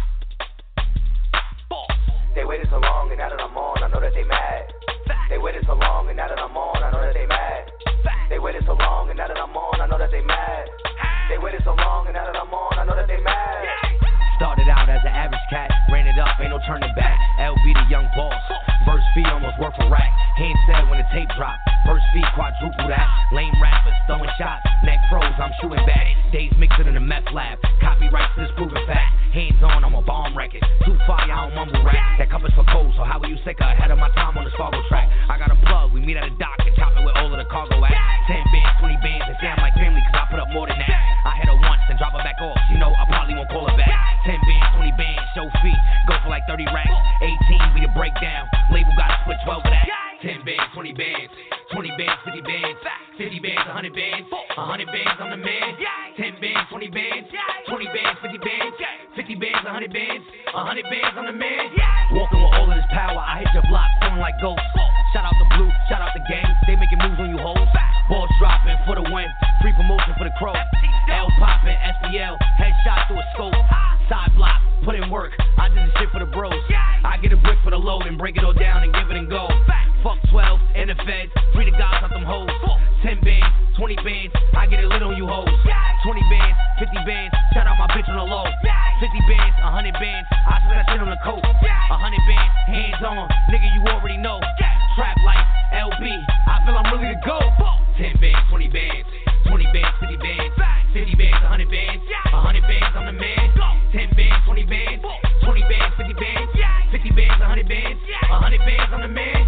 They waited so long, and now that I'm on, I know that they mad. They waited so long, and now that I'm on, I know that they mad. They waited so long, and now that I'm on, I know that they mad. They waited so long, and now that I'm on, I know that they mad. Started out as an average cat, ran it up, ain't no turning back. L B the young boss, first fee almost worth a rack. Hand said when the tape dropped, first fee quadruple that. Lame rappers throwing shots, neck froze, I'm shooting back. Days mixing in the meth lab, copyrights this proven fact. Hands on, I'm a bomb record. Too fire, I don't mumble rap. That cup is for cold, so how are you sicker? Ahead of my time on the Fargo track. I got a plug, we meet at a dock and chop it with all of the cargo at. Ten bands, twenty bands, they say I'm like family cause I put up more than that. I hit her once and drop her back off, you know I probably won't call her back. Ten bands, twenty bands, show fee, go for like thirty racks. Eighteen, be the breakdown, label gotta split twelve of that. Ten bands, twenty bands, twenty bands, fifty bands, fifty bands, a hundred bands, a hundred bands, I'm the man. Ten bands, twenty bands, twenty bands, fifty bands, fifty bands, a hundred bands, a hundred bands, I'm the man. Walking with all of this power, I hit your block, feeling like ghosts. Shout out the Blue, shout out the gang, they making moves on you hoes. Balls dropping for the win, free promotion for the crow. L popping, S B L, headshot through a scope. Side block, put in work, I did the shit for the bros. I get a brick for the load and break it all down and give it and go. Fuck twelve in the feds, free the guys out them hoes. Ten bands, twenty bands, I get it lit on you hoes. Twenty bands, fifty bands, shout out my bitch on the low. Fifty bands, a hundred bands, I spend that shit on the coat. A hundred bands, hands on, nigga you already know. Trap life, L B, I feel I'm really to go. Ten bands, twenty bands, twenty bands, fifty bands, fifty bands, a hundred bands, a hundred bands, I'm the man. Ten bands, twenty bands, twenty bands, fifty bands, fifty bands, a hundred bands, a hundred bands, I'm the man.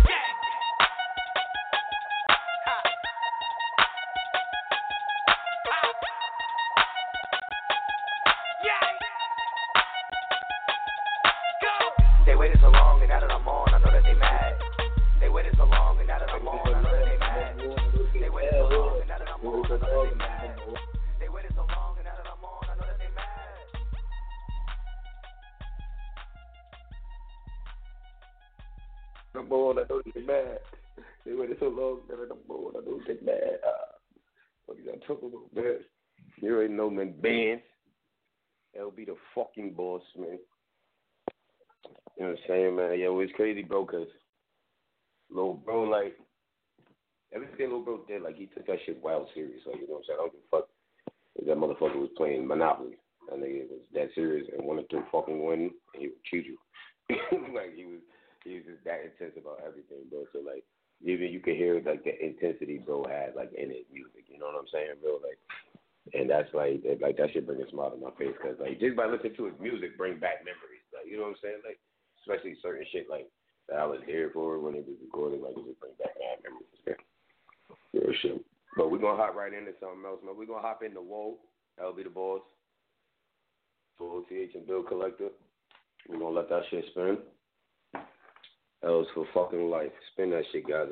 They waited so long, and now that I'm on, I know that they mad. They waited so long, and now that I'm on, I know that they mad. They waited so long, and now that I'm on, I know that they mad. They waited so long, and now that I'm on, I know that they mad. I'm on, I know they mad. They waited so long, and I'm on, I know they mad. Uh, what you got talking about, man? You already know, man. Bands. L B the fucking boss, man. You know what I'm saying, man? Yo, it's crazy, bro, because Lil Bro, like, everything Lil Bro did, like, he took that shit wild serious. Like, you know what I'm saying? I don't give a fuck if that motherfucker was playing Monopoly. That nigga was that serious and wanted to fucking win, and he would cheat you. Like, he was he was just that intense about everything, bro. So, like, even you could hear, like, the intensity Bro had, like, in his music. You know what I'm saying, bro? Like, and that's, like, that, like that shit bring a smile to my face because, like, just by listening to his music bring back memories. Like, you know what I'm saying? Like, especially certain shit like that I was here for when it was recorded, like it just bring back mad memories. Yeah. Real shit. But we're gonna hop right into something else, man. We're gonna hop into Whoa, L B the Boss, for O T H and Bill Collector. We're gonna let that shit spin. L's for fucking life. Spin that shit, guys.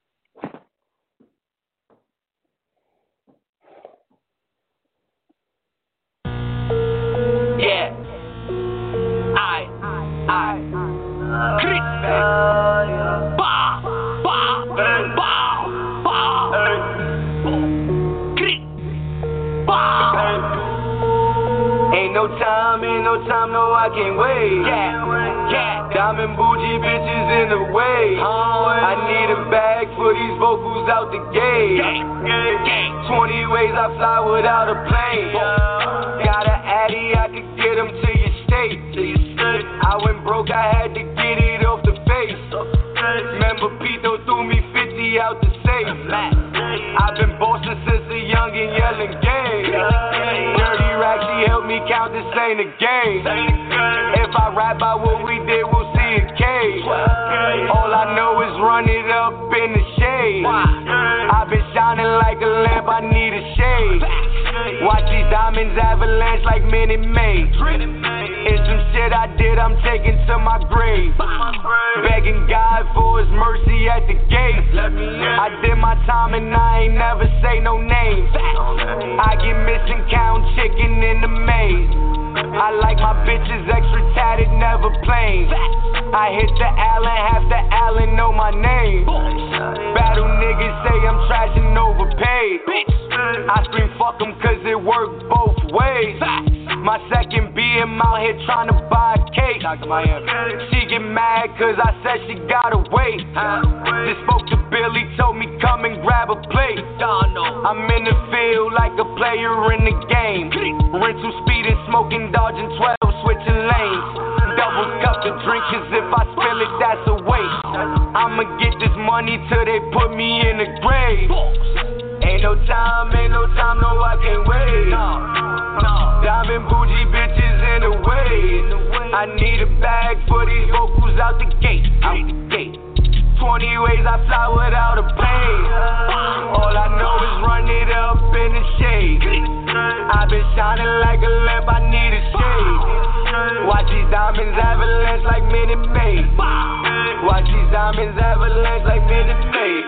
Yeah. I, I, Chris, ba, ba, ba, ba, Chris, ba. Ain't no time, ain't no time, no, I can't wait. Yeah, yeah. Diamond bougie bitches in the way. I need a bag for these vocals out the gate. Twenty ways I fly without a plane. Got an Addy, I could get them to your state. I went broke, I had to get it off the face. Remember Pito threw me fifty out the safe. I've been bossing since a young and yelling game. Dirty racks, she helped me count, this ain't a game. If I rap about what we did, we'll see a cage. All I know is run it up in the shade. I've been shining like a lamp, I need a shade. Watch these diamonds avalanche like Minute Maid. It's some shit that I did, I'm taking to my grave. Begging God for his mercy at the gate. I did my time and I ain't never say no names. I get missing count chicken in the maze. I like my bitches extra tatted, never plain. I hit the Allen, half the Allen know my name. Battle niggas say I'm trash and overpaid. I scream fuck 'em cause it worked both ways. My second B M out here trying to buy a cake. She get mad cause I said she gotta wait. Just spoke to Billy, told me come and grab a plate. I'm in the field like a player in the game. Rental speed and smoking, dodging twelve, switching lanes. Double cup to drink cause if I spill it that's a waste. I'ma get this money till they put me in the grave. Ain't no time, ain't no time, no I can't wait. Diamond bougie bitches in the way. I need a bag for these vocals out the gate, out the gate. Twenty ways I fly without a plane. All I know is run it up in the shade. I've been shining like a lamp, I need a shade. Watch these diamonds avalanche like Minute Maid. Watch these diamonds avalanche like Minute Maid.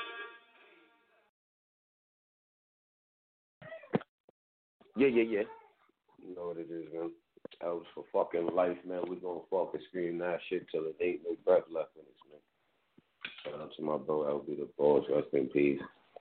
Yeah, yeah, yeah. You know what it is, man. That was for fucking life, man. We gonna fucking scream that shit till there ain't no breath left in us, man. Shout out to my bro, L B the Boss. Rest in peace.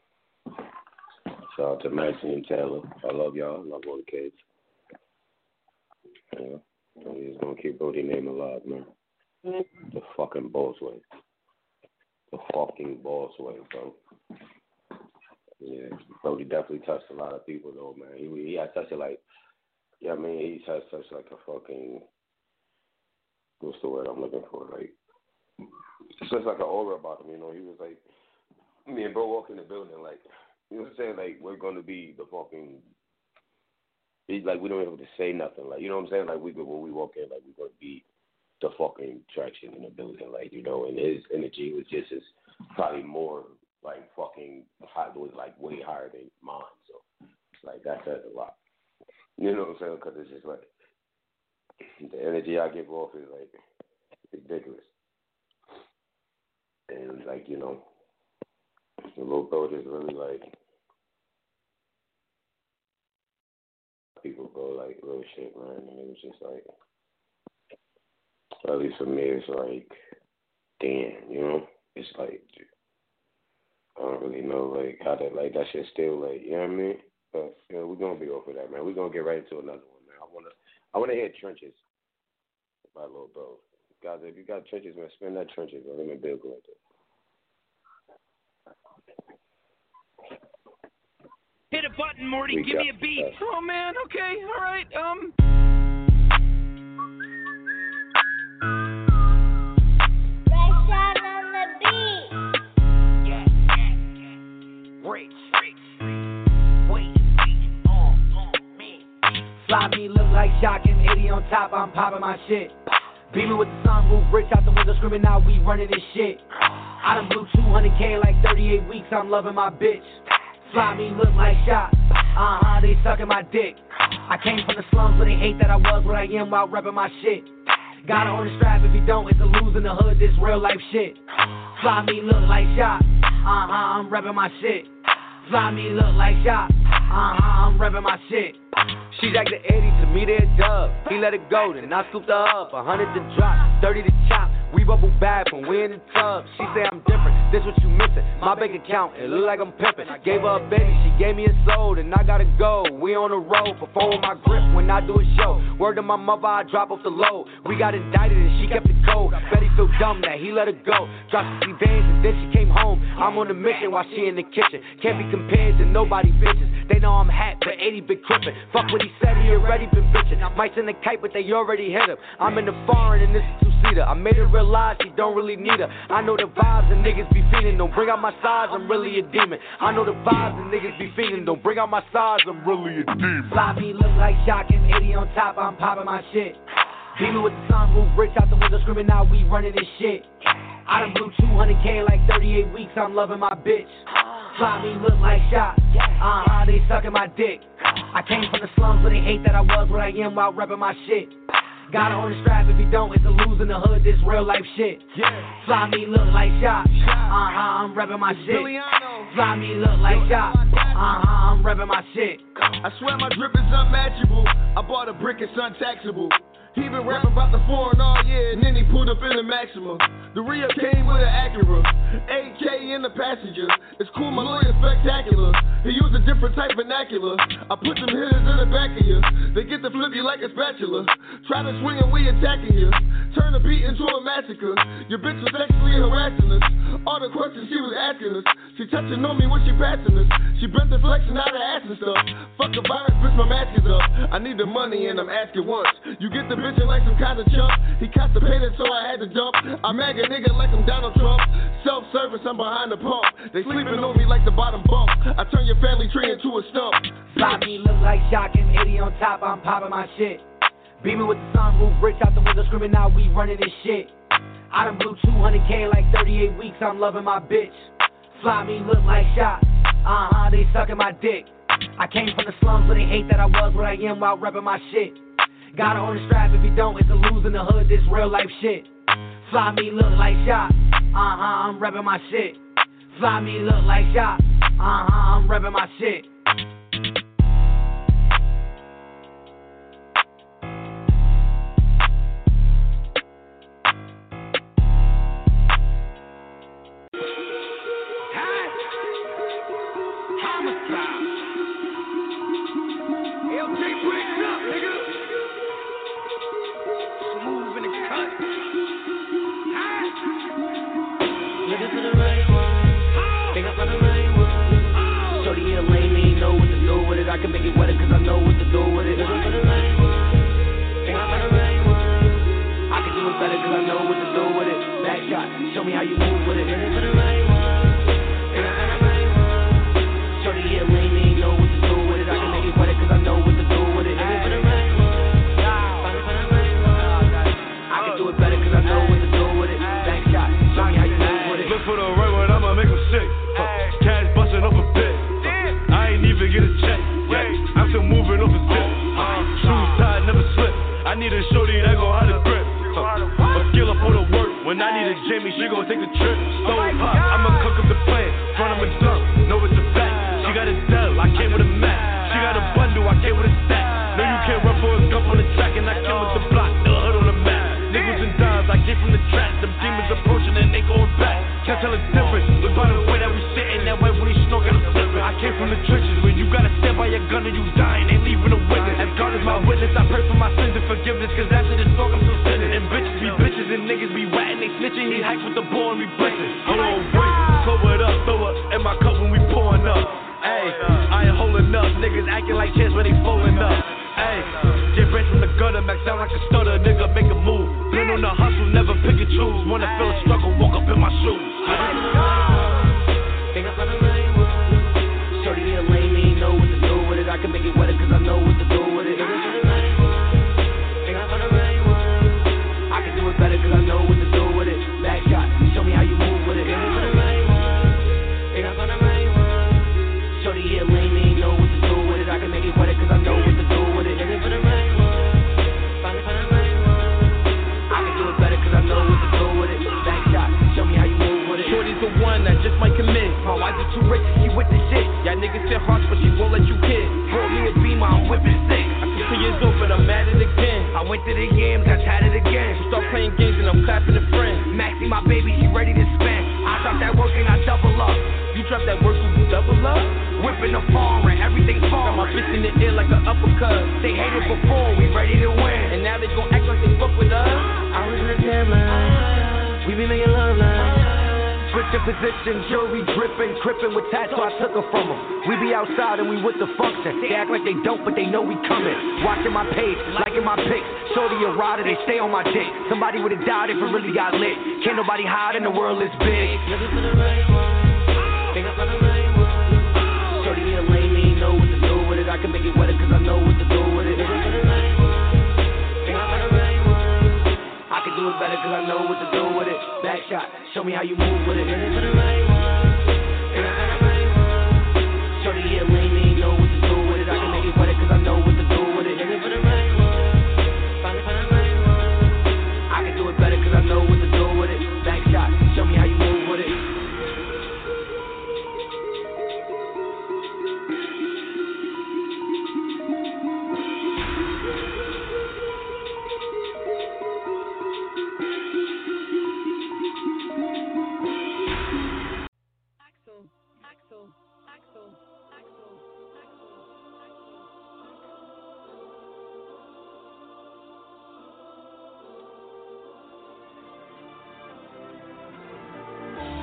Shout out to Maxine and Taylor. I love y'all. I love all the kids. Yeah. We just gonna keep Brody name alive, man. The fucking boss way. The fucking boss way, bro. Yeah, Brody definitely touched a lot of people, though, man. He he had touched it like, yeah, I mean, he touched such like a fucking, what's the word I'm looking for? Like, it's just like an aura about him, you know. He was like, me and bro walk in the building, like, you know what I'm saying? Like, we're gonna be the fucking, he's like, we don't have to say nothing, like, you know what I'm saying? Like, we when we walk in, like, we're gonna be the fucking traction in the building, like, you know. And his energy was just as probably more. Like fucking high, was like way higher than mine, so it's like that says a lot. You know what I'm saying? Because it's just like the energy I give off is like ridiculous, and like you know, the little bro just really like people go like real shit, man. And it was just like, at least for me, it's like, damn, you know, it's like. I don't really know, like, how that, like, that shit still, like, you know what I mean? But, you know, we're going to be off of that, man. We're going to get right into another one, man. I want to I want to hear Trenches by little bro. Guys, if you got Trenches, man, spin that Trenches, man. Let me build like that. Hit a button, Morty. We Give got, me a beat. Uh, oh, man. Okay. All right. Um... Fly me, look like shocking, eighty on top, I'm popping my shit. Beaming with the sunroof, rich out the window, screaming out, we running this shit. I done blew two hundred K like thirty-eight weeks, I'm loving my bitch. Fly me, look like shot, uh-huh, they sucking my dick. I came from the slums where they hate that I was what I am while repping my shit. Gotta own the strap, if you don't, it's a lose in the hood, this real life shit. Fly me, look like shot, uh-huh, I'm repping my shit. Fly me, look like shot, uh-huh, I'm repping my shit. She jacked the Eddie, to me they a dub. He let it go, then I scooped her up. A hundred to drop, thirty to chop. We bubble back when we in the tub. She say I'm different, this what you missing. My bank account, it look like I'm pimping. Gave her a baby, she gave me a soul, then I gotta go. We on the road, perform with my grip when I do a show. Word to my mother, I drop off the load. We got indicted and she kept it cold. Betty feel dumb that he let her go. Dropped fifty bands and then she came home. I'm on a mission while she in the kitchen. Can't be compared to nobody bitches. They know I'm hat, but eighty been crippin'. Fuck what he said, he already been bitchin'. Might send a kite, but they already hit him. I'm in the foreign and this is two-seater. I made her realize she don't really need her. I know the vibes and niggas be feeding. Don't bring out my size, I'm really a demon. I know the vibes and niggas be feeding. Don't bring out my size, I'm really a demon. Fly me, look like shocking, eighty on top, I'm popping my shit. Beaming with the sunroof, rich out the window, screaming out, we running this shit. I done blew two hundred K like thirty-eight weeks, I'm loving my bitch. Fly me, look like shot, uh-huh, they sucking my dick. I came from the slums where they hate that I was what I am while repping my shit. Gotta own the strap, if you don't, it's a lose in the hood, this real life shit. Yeah. Fly me, look like Shot. Uh-huh, I'm reppin' my shit. Fly me, look like Shot. Uh-huh, I'm reppin' my shit. I swear my drip is unmatchable. I bought a brick, it's untaxable. He been rapping about the foreign all year, and then he pulled up in the Maxima. The Rio came with an Acura, eight K in the passenger. It's cool, my lawyer's spectacular. He used a different type vernacular. I put them hitters in the back of you. They get to flip you like a spatula. Try to swing and we attacking you. Turn the beat into a massacre. Your bitch was sexually harassing us. All the questions she was asking us. She touching on me when she passing us. She bent the flexing out her ass and stuff. Fuck a virus, bitch, my mask is up. I need the money and I'm asking once. You get the bitchin' like some kind of chump. He constipated, so I had to jump. I mag a nigga like I'm Donald Trump. Self-service, I'm behind the pump. They sleeping on me like the bottom bump. I turn your family tree into a stump. Fly me, look like Shock and eighty on top. I'm popping my shit. Beaming with the sunroof, rich out the window, screaming out, we running this shit. I done blew two hundred K like thirty-eight weeks. I'm loving my bitch. Fly me, look like Shock. Uh-huh, they sucking my dick. I came from the slums where they hate that I was what I am while repping my shit. Gotta own the strap, if you don't, it's a lose in the hood, this real life shit. Fly me, look like Shot. Uh-huh, I'm reppin' my shit. Fly me, look like Shot. Uh-huh, I'm reppin' my shit. I can make it wetter cause I know what to do with it. I can do it better cause I know what to do with it. Back shot, show me how you move with it. Shorty, yeah, lame, ain't know what to do with it. I can make it wetter cause I know what to do with it. I can do it better cause I know what to do with it. Back shot, show me how you move with it. Look for the right one, I'ma make him sick. Cash busting up a bit. I ain't even get a check. I'm still moving off his dip. Shoes tied, never slip. I need a shorty that gon' how to grip. A skill up for the work. When I need a Jamie, she gon' take a trip. Stone pop, I'ma cook up the plan. Front of a dunk, know it's a fact. She got a Dell, I came with a Mac. She got a bundle, I came with a stack. No, you can't run for a cup on the track, and I came with the block, the hood on the map. Nickels and dimes, I came from the track. Them demons approaching and they going back. Can't tell the difference. Look by the way that we sitting, that way when he snorkin', I'm flipping. I came from the trenches where you gotta stand by your gun and you dying, ain't leaving a witness. As God is my witness, I pray for my sins and forgiveness, cause after this talk I'm still sinning. And bitches be bitches and niggas be ratting, they snitching. He hikes with the ball and we blitzing. Hold on, wait, cover it up, throw it in my cup when we pouring up. Ayy, I ain't holding up, niggas acting like chairs when they folding up. Ayy, get rich from the gutter, max sound like a stutter, nigga make a move. Been on the hustle, never pick and choose. Wanna feel a struggle, walk up in my shoes. Think I'm gonna rain. Shorty, yeah, lame, ain't know what to do with it. I can make it wetter cause I know what to do with it. Think I'm gonna rain. I can do it better cause I know what to do with it. Back shot, show me how you move with it. Think I'm gonna rain. Shorty, yeah, lame, ain't know what to do with it. I can make it wetter cause I know what to do with it. I can do it better cause I know what to do with it. Back shot, show me how you move with it. Shorty's the one that just might commit. My wife is too rich, she with the shit. Y'all niggas sit harsh, but she won't let you kid. Pour me a beamer, I'm whipping sick. I'm fifty years old, but I'm at it again. I went to the games, I tried it again. She start playing games and I'm clapping the friends. Maxie, my baby, she ready to spend. I drop that work and I double up. You drop that work, you double up. Whipping the foreign, everything foreign. Got my fist in the air like an uppercut. They hated before, we ready to win. And now they gon' act like they fuck with us. I was in the damn line. We be making love lines. Switching position, jewelry dripping, crippin' with tats, so I took her from them. We be outside and we with the function. They act like they don't, but they know we coming. Watching my page, liking my pics. Shorty a rider, they stay on my dick. Somebody would've died if it really got lit. Can't nobody hide in the world is big. Looking for the right one. Think I'm gonna rain one. Shorty a lame, ain't know what to do with it. I can make it wetter cause I know what to do with it. Looking for the right one. Think I'm gonna rain one. I can do it better cause I know what to do with it. Back shot, show me how you move with it. Looking for the right one. Think I'm gonna rain one. Shorty, yeah, lame, ain't know what to do with it. I can make it wetter cause I know what to do with it. Looking for the right one. Finally find the right one.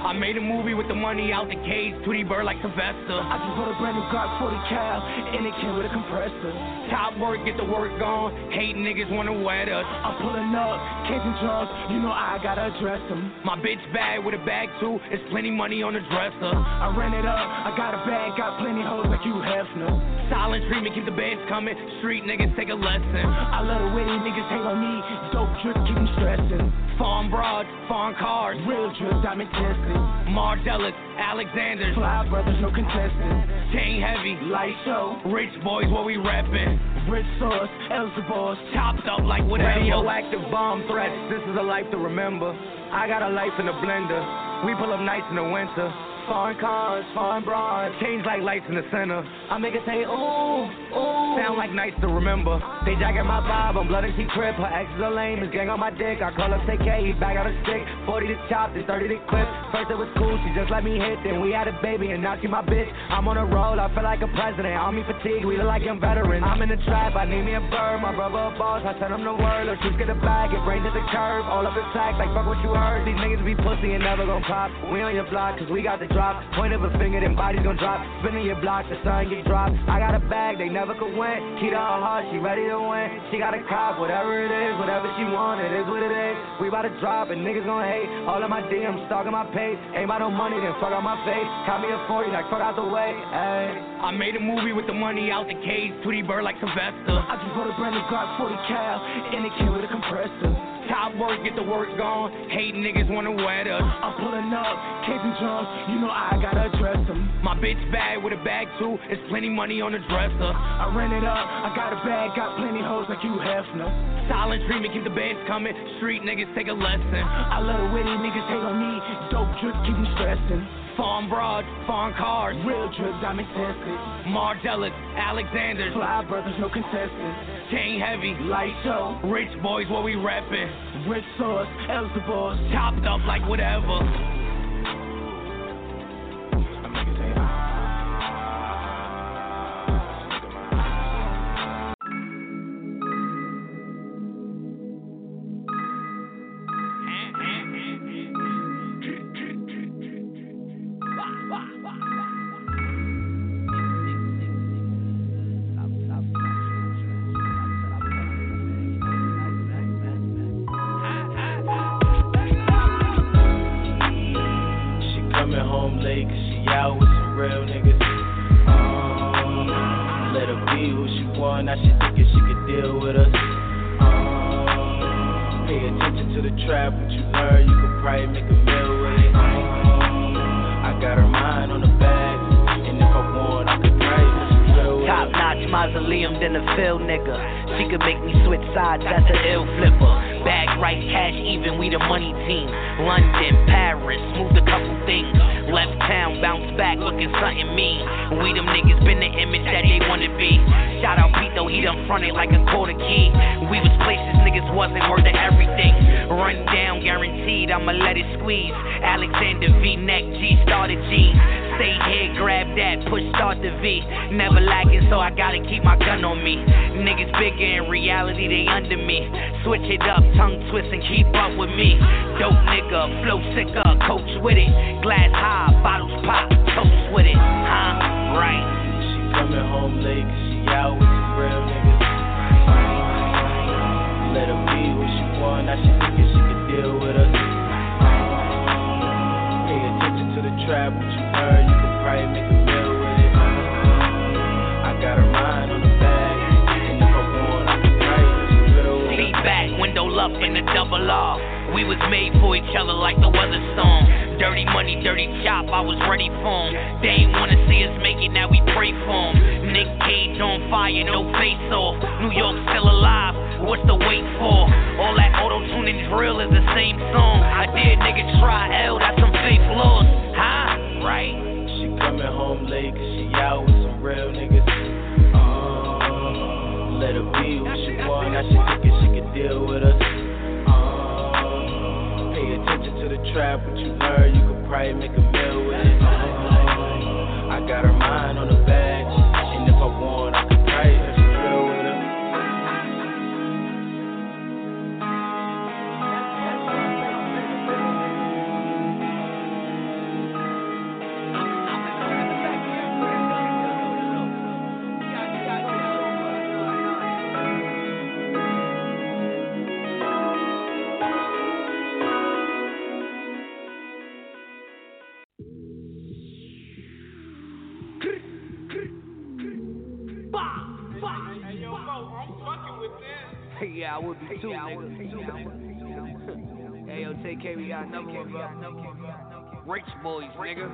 I made a movie with the money out the cage, Tweety Bird like Sylvester. I just bought a brand new Glock forty cal, and it came with a compressor. Top work, get the work on, hate niggas wanna wet us. I'm pulling up, case and drugs, you know I gotta address them. My bitch bag with a bag too, it's plenty money on the dresser. I ran it up, I got a bag, got plenty hoes like you Hefner. Silent treatment, keep the bands coming, street niggas take a lesson. I love the way these niggas hate on me, dope drip keep me stressing. Farm broads, farm cars, real drip, diamond tested. Margellas, Alexanders, Fly brothers, no contestant. Chain heavy, light show. Rich boys, what we reppin'. Rich sauce, Elzebos, chopped up like whatever. Radioactive bomb threats, this is a life to remember. I got a life in a blender. We pull up nights in the winter. Foreign cars, foreign broads, change like lights in the center. I make it say ooh, ooh. Sound like nights to remember. They jacking my vibe, I'm blood and she crip. Her exes are lame, his gang on my dick. I call up T K, he back out a stick. forty to chop, then thirty to clip. First it was cool, she just let me hit. Then we had a baby and now she my bitch. I'm on a roll, I feel like a president. Army fatigue, we look like young veterans. I'm in the trap, I need me a bird. My brother a boss, I send him the word. Let's just get a bag, it brains at the curve. All up the sack, like fuck what you heard. These niggas be pussy and never gon' pop. We on your block, cause we got the drop. Point of a finger, then bodies gon' drop. Spinning your block, the sun get dropped. I got a bag, they never could win. Keep her heart, she ready to win. She got a cop, whatever it is, whatever she want, it is what it is. We bout to drop and niggas gon' hate. All of my D Ms, stalking my page. Ain't about no money, then fuck out my face. Caught me a forty, like fuck out the way. Ay. I made a movie with the money out the cage, Tweety Bird like Sylvester. I just bought a brand new Glock forty cal, and it came with a compressor. Top work, get the work on, hate niggas wanna wet us. I'm pulling up, case and drums, you know I gotta address them. My bitch bag with a bag too, it's plenty money on the dresser. I ran it up, I got a bag, got plenty hoes like you Hefner. Silent treatment, keep the bands coming, street niggas take a lesson. I love the way these niggas hate on me, dope drip keep me stressing. Farm broads, farm cars, real drip, diamond tested. Margellas, Alexanders, Fly brothers, no contestants. Chain heavy, light show. Rich boys, what we reppin'. Rich sauce, Elzebos, chopped up like whatever. Like a quarter key, we was places niggas wasn't worth of everything. Run down, guaranteed, I'ma let it squeeze. Alexander V-neck, G started G. Stay here, grab that, push start the V. Never lacking, so I gotta keep my gun on me. Niggas bigger in reality, they under me. Switch it up, tongue twist and keep up with me. Dope nigga, flow sicker, coach with it. Glass high, bottles pop, toast with it. Huh? Right. She coming home late, cause she out with some real niggas. Let her be who she want, now she thinking she can deal with us. Pay attention to the trap, what you heard, you can probably make a meal with it. I got her mind on the bag, and if I want, I can write her some real with it. Lean back, window up in the double R. We was made for each other like the weather storm. Dirty money, dirty chop, I was ready for 'em. They ain't wanna see us make it, now we pray for 'em. Nick Cage on fire, no face off. New York still alive, what's the wait for? All that auto-tune and drill is the same song. I did nigga try L, that's some fake laws. Huh? Right. She coming home late, cause she out with some real niggas. Uh, let her be who she want, now she thinking she can deal with us. Attention to the trap, what you heard, you could probably make a meal with it. I got her mind on the bag, and if I want, I could write her some drill with her. Hey, yo, Mo, I'm fucking with this. Yeah, I would be too, nigga. Hey, yo, take care, we got another one, bro. Rich boys, nigga.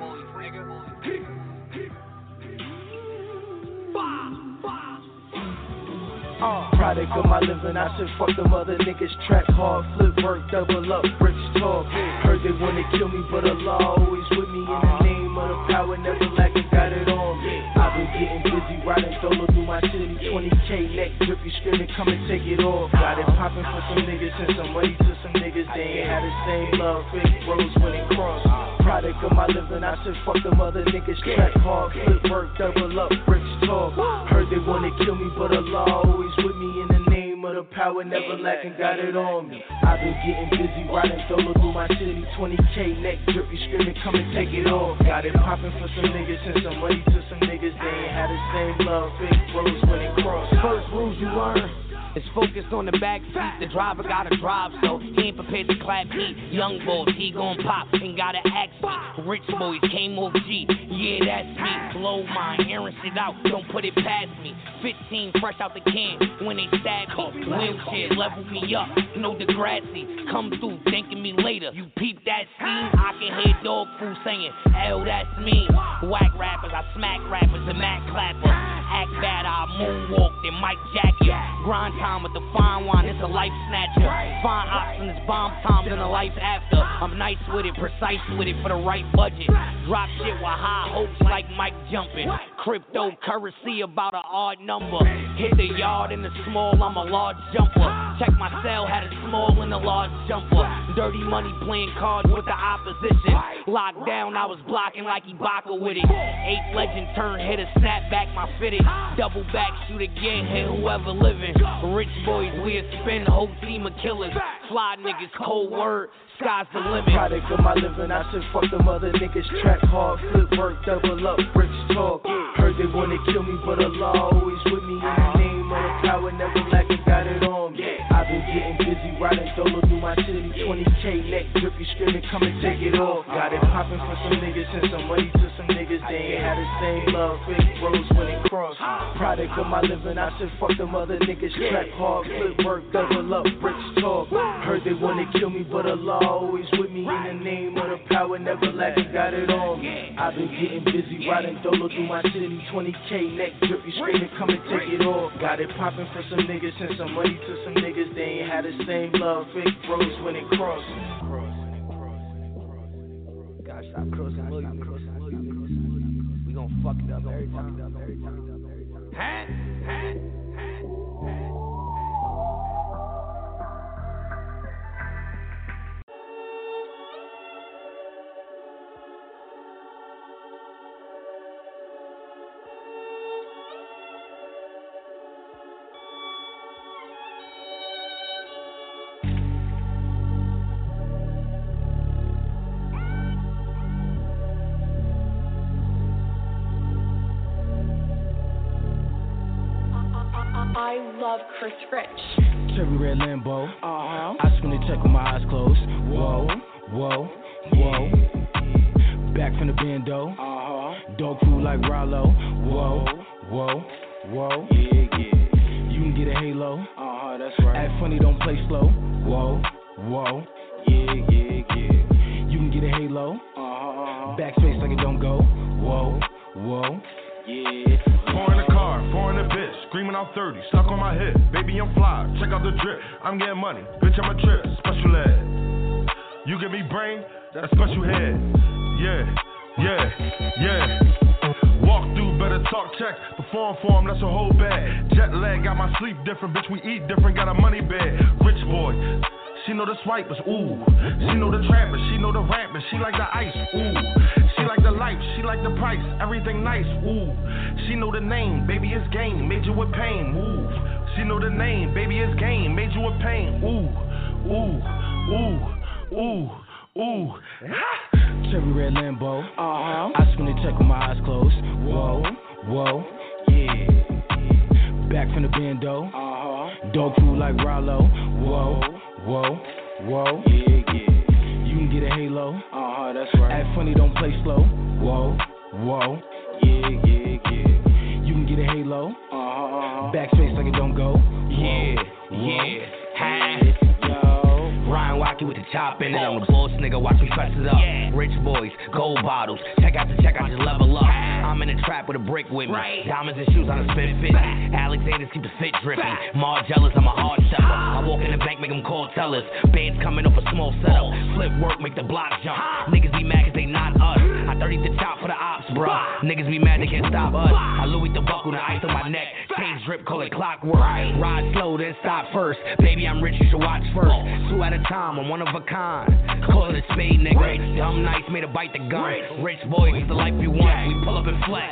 Uh, product of my living, I said fuck them other niggas. Track hard, flip work, double up, bricks talk. Heard they wanna kill me, but Allah always with me. In the name of the power, never lacking, got it on. I've been getting busy, riding solo through my city. twenty K neck, drippy, screaming, come and take it off. Got it popping for some niggas and some money to some niggas. They ain't had the same love, big bros when it cross. Product of my living, I said fuck them other niggas. Track hard, flip work, double up, bricks talk. Heard they wanna kill me, but Allah always with me. In the name of the power, never lacking, got it on me. I've been getting busy, riding solo through my city. twenty K neck, drippy, screaming, come and take it off. Got it popping for some niggas and some money to some niggas. They ain't had the same love, big bros when it cross. First rules you learn. It's focused on the back seat. The driver gotta drive, so he ain't prepared to clap heat. Young boys, he gon' pop and gotta act me. Rich boys came off G, yeah, that's me. Blow mine, airing shit out, don't put it past me. fifteen fresh out the can when they stab me. Wheelchair level me up, no Degrassi. Come through, thanking me later. You peep that scene, I can hear dog food saying, L, that's me. Whack rappers, I smack rappers, the Mac clapper. Act bad, I moonwalk, then Mike Jacket. Grind time with the fine wine, it's a life snatcher. Fine ops in this bomb times and a life after. I'm nice with it, precise with it for the right budget. Drop shit with high hopes like Mike jumping. Cryptocurrency about an odd number. Hit the yard in the small, I'm a large jumper. Check my cell, had a small and a large jumper. Dirty money playing cards with the opposition. Locked down, I was blocking like Ibaka with it. Eighth legend turn hitter, snap back my fitted. Double back, shoot again, hit whoever living. Rich boys, we a spin, whole team of killers. Fly niggas, cold word, sky's the limit. Product of my living, I said fuck them other niggas. Track hard, flip work, double up, bricks talk. Heard they wanna kill me, but Allah always with me. In the name of the power, never lacking, got it on me. I've been getting busy, riding solo through my city. twenty K neck, drippy, screaming, come and take it off. Got it popping for some niggas and some money to some niggas. They ain't had the same love, big bros when it cross. Product of my living, I said fuck them other niggas. Track hard, flip work, double up, bricks talk. Heard they wanna kill me, but Allah always with me. In the name of the power, never lacking, got it on me. I've been getting busy, riding solo through my city. twenty K neck, drippy, screaming, come and take it off. Got it popping for some niggas and some money to some niggas. They ain't had the same love, big bros when it cross. Gosh, stop crossing, look, stop crossing, look. We gon' fuck it up every time. Huh? Huh? I love Chris Rich. Cherry red Lambo. Uh-huh. I spin the check with my eyes closed. Whoa, whoa, whoa. Back from the bando. Uh-huh. Dog food like Rollo. Whoa, whoa, whoa. Yeah, yeah. You can get a halo. Uh-huh, that's right. Act funny, don't play slow. Whoa, whoa. Yeah, yeah, yeah. You can get a halo. Uh-huh. Backspace like it don't go. Whoa, whoa. Yeah. Four in the car, four in the bitch, screaming out thirty, stuck on my hip. Baby, I'm fly, check out the drip. I'm getting money, bitch, I'm a trip, special ed. You give me brain, that's special head. Yeah, yeah, yeah. Walk through, better talk check. Perform for him, that's a whole bag. Jet lag, got my sleep different, bitch, we eat different, got a money bag. Rich boy. She know the swipers, ooh. She know the trappers, she know the rappers, she like the ice, ooh. She like the life, she like the price, everything nice, ooh. She know the name, baby, it's game, made you with pain, move. She know the name, baby, it's game, made you with pain, ooh, ooh, ooh, ooh, ooh. Cherry red Lambo, uh-huh. I spin the check with my eyes closed, whoa, whoa, yeah. Back from the bando, uh-huh. Dog food like Rollo, whoa. Whoa, whoa, yeah, yeah. You can get a halo. Uh-huh, that's right. Act funny, don't play slow. Whoa, whoa, yeah, yeah, yeah. You can get get a halo. Uh-huh. Backspace like it don't go. Yeah, Whoa. yeah. Hey. Ryan Wacky with the top in it. I'm the boss nigga, watch me fess it up. Yeah. Rich boys, gold bottles. Check out the check, I just level up. I'm in a trap with a brick with me. Right. Diamonds and shoes on a spin fit. Alexander's keep the fit dripping. Mar jealous, I'm a hard seller. I walk in the bank, make them call tellers. Bands coming off a small setup. Flip work, make the block jump. Niggas be mad cause they not us. I thirty the top for the ops, bro. Niggas be mad they can't stop us. I Louis the buckle, the ice on my neck. Chain drip, call it clockwork. Ride slow, then stop first. Baby, I'm rich, you should watch first. Two at a time, I'm one of a kind. Call it a spade, nigga. Dumb nights made a bite the gun. Rich boys, it's the life we want. We pull up and flex.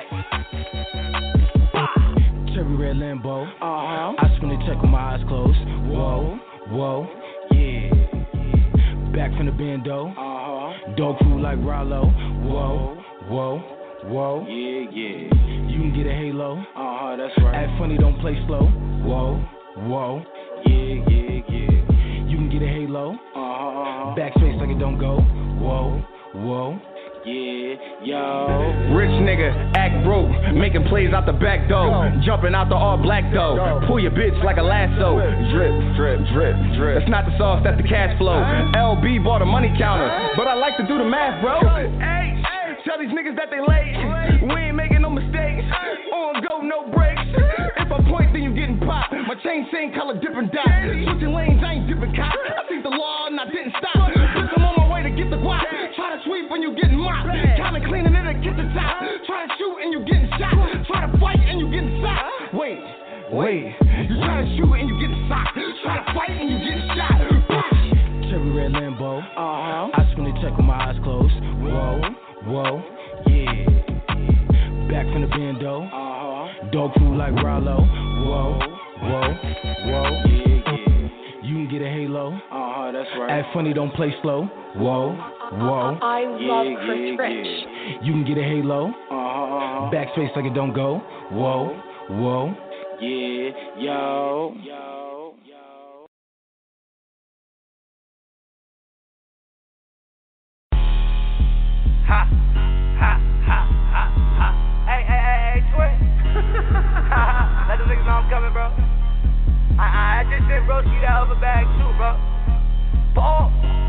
Cherry red Lambo. Uh-huh. I spin the check with my eyes closed. Whoa, whoa, yeah. Back from the bando. Uh-huh. Dog food like Rollo. Whoa, whoa, whoa. Yeah, yeah. You can get a halo. Uh-huh, that's right. Act funny, don't play slow. Whoa, whoa. Yeah, yeah, yeah. You can get a halo. Uh-huh. Backspace like it don't go. Whoa, whoa. Yeah, yo. Rich nigga, act broke, making plays out the back door, jumping out the all black door. Pull your bitch like a lasso. Drip, drip, drip, drip. That's not the sauce, that's the cash flow. L B bought a money counter, but I like to do the math, bro. Hey, tell these niggas that they late. We ain't making no mistakes. On go, no breaks. If I point, then you getting popped. My chain same color, different dots. Switching lanes, I ain't different cops. I think the law and I didn't stop. Bitch, I'm on my way to get the guap. Try to sweep when you getting mopped. Kinda cleaning it and get the top. Try to shoot and you getting shot. Try to fight and you getting shot. Wait, wait. You try to shoot and you getting shot. Try to fight and you getting shot. Cherry red Lambo. Uh-huh. I spin the check with my eyes closed. Whoa, whoa, yeah. Back from the bando. Uh-huh. Dog food like Rollo. Whoa, whoa, whoa. Yeah, yeah. You can get a halo. Uh-huh, that's right. Act funny, don't play slow. Whoa, whoa. I love yeah, Chris yeah, Rich. yeah. You can get a halo. Uh-huh. Backspace like it don't go. Whoa, whoa. Yeah, yo. Yo. Ha, ha, ha, ha, ha. Hey, hey, hey, hey, Twit. Let the niggas know I'm coming, bro. I, I just sent Broski that other bag too, bro. Paul.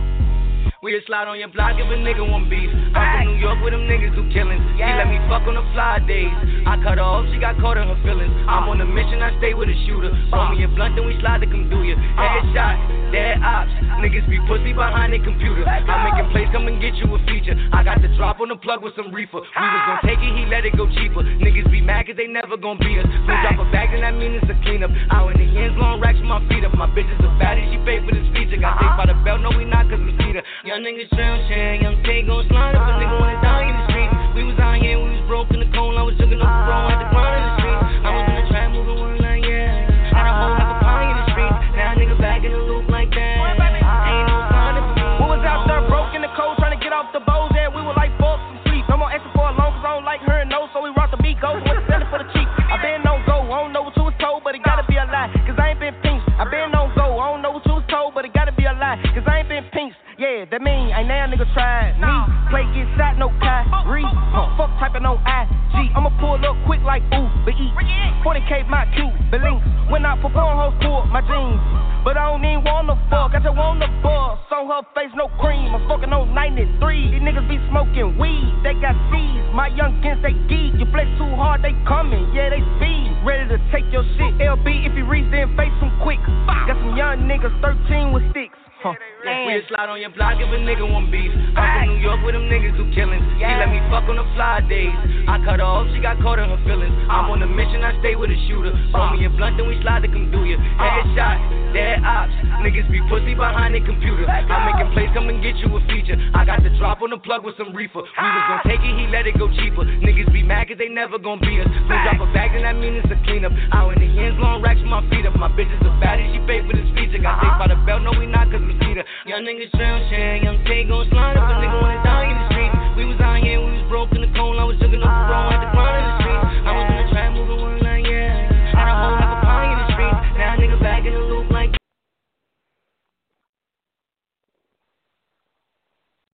We just slide on your block if a nigga want beef. I'm from New York with them niggas who killin'. She let me fuck on the fly days. I cut her off, she got caught in her feelings. I'm on a mission, I stay with a shooter. Roll me a blunt, then we slide to come do ya. Headshot, dead ops. Niggas be pussy behind their computer. I'm making plays, come and get you a feature. I got the drop on the plug with some reefer. We was gon' take it, he let it go cheaper. Niggas be mad cause they never gon' beat us. We drop a bag and that mean it's a cleanup. Out in the ends, long racks with my feet up. My bitch is a baddie, she paid for this feature. Got taped by the belt, no we not cause we see her. Young niggas trail share, young K gon' slide up. A nigga wanna die in the street. We was out here, we was broke in the cold. I was jugging up the road, had to grind in the street. I was in the trap, moving word like yeah. Had a whole half a pie in the street. Now nigga back in the loop like that. Ain't no sign of me. We was out there broke in the cold, trying to get off the bows. Yeah, we were like folks from sleep. No more extra for a long, cause I don't like her and no, so we rocked the beat goes. Went to sell it for the cheap. I been on go, I don't know what you was told, but it gotta be a lie, cause I ain't been pinched. I been on go, I don't know what you was told, but it gotta be a lie, cause I ain't been pinched. Yeah, that mean ain't now nigga tried me. Play get shot, no Kyrie. Uh, fuck typing on I G. I'ma pull up quick like ooh, but eat. forty K my cube, the links. When I perform, hoes pull my jeans. But I don't even wanna fuck, I just wanna buzz. On her face, no cream. I'm fucking on ninety-three. These niggas be smoking weed, they got C's. My youngins, they geek. You flex too hard, they coming. Yeah, they speed. Ready to take your shit. L B, if you reach, then face them quick. Got some young niggas, thirteen with sticks. Huh. We just slide on your block if a nigga want beef. I'm from New York with them niggas who killin'. She let me fuck on the fly days. I cut her off, she got caught in her feelings. I'm on a mission, I stay with a shooter. Roll me a blunt, then we slide to come do ya. Headshot, dead ops. Niggas be pussy behind their computer. I'm making plays, come and get you a feature. I got the drop on the plug with some reefer. We was gon' take it, he let it go cheaper. Niggas be mad cause they never gon' beat us. We drop a bag and that mean it's a cleanup. Out in the ends, long racks with my feet up. My bitch is a baddie, she paid for this feature. Got taped by the belt, no we not cause we see her. Young niggas trail share, young K gon' slide up.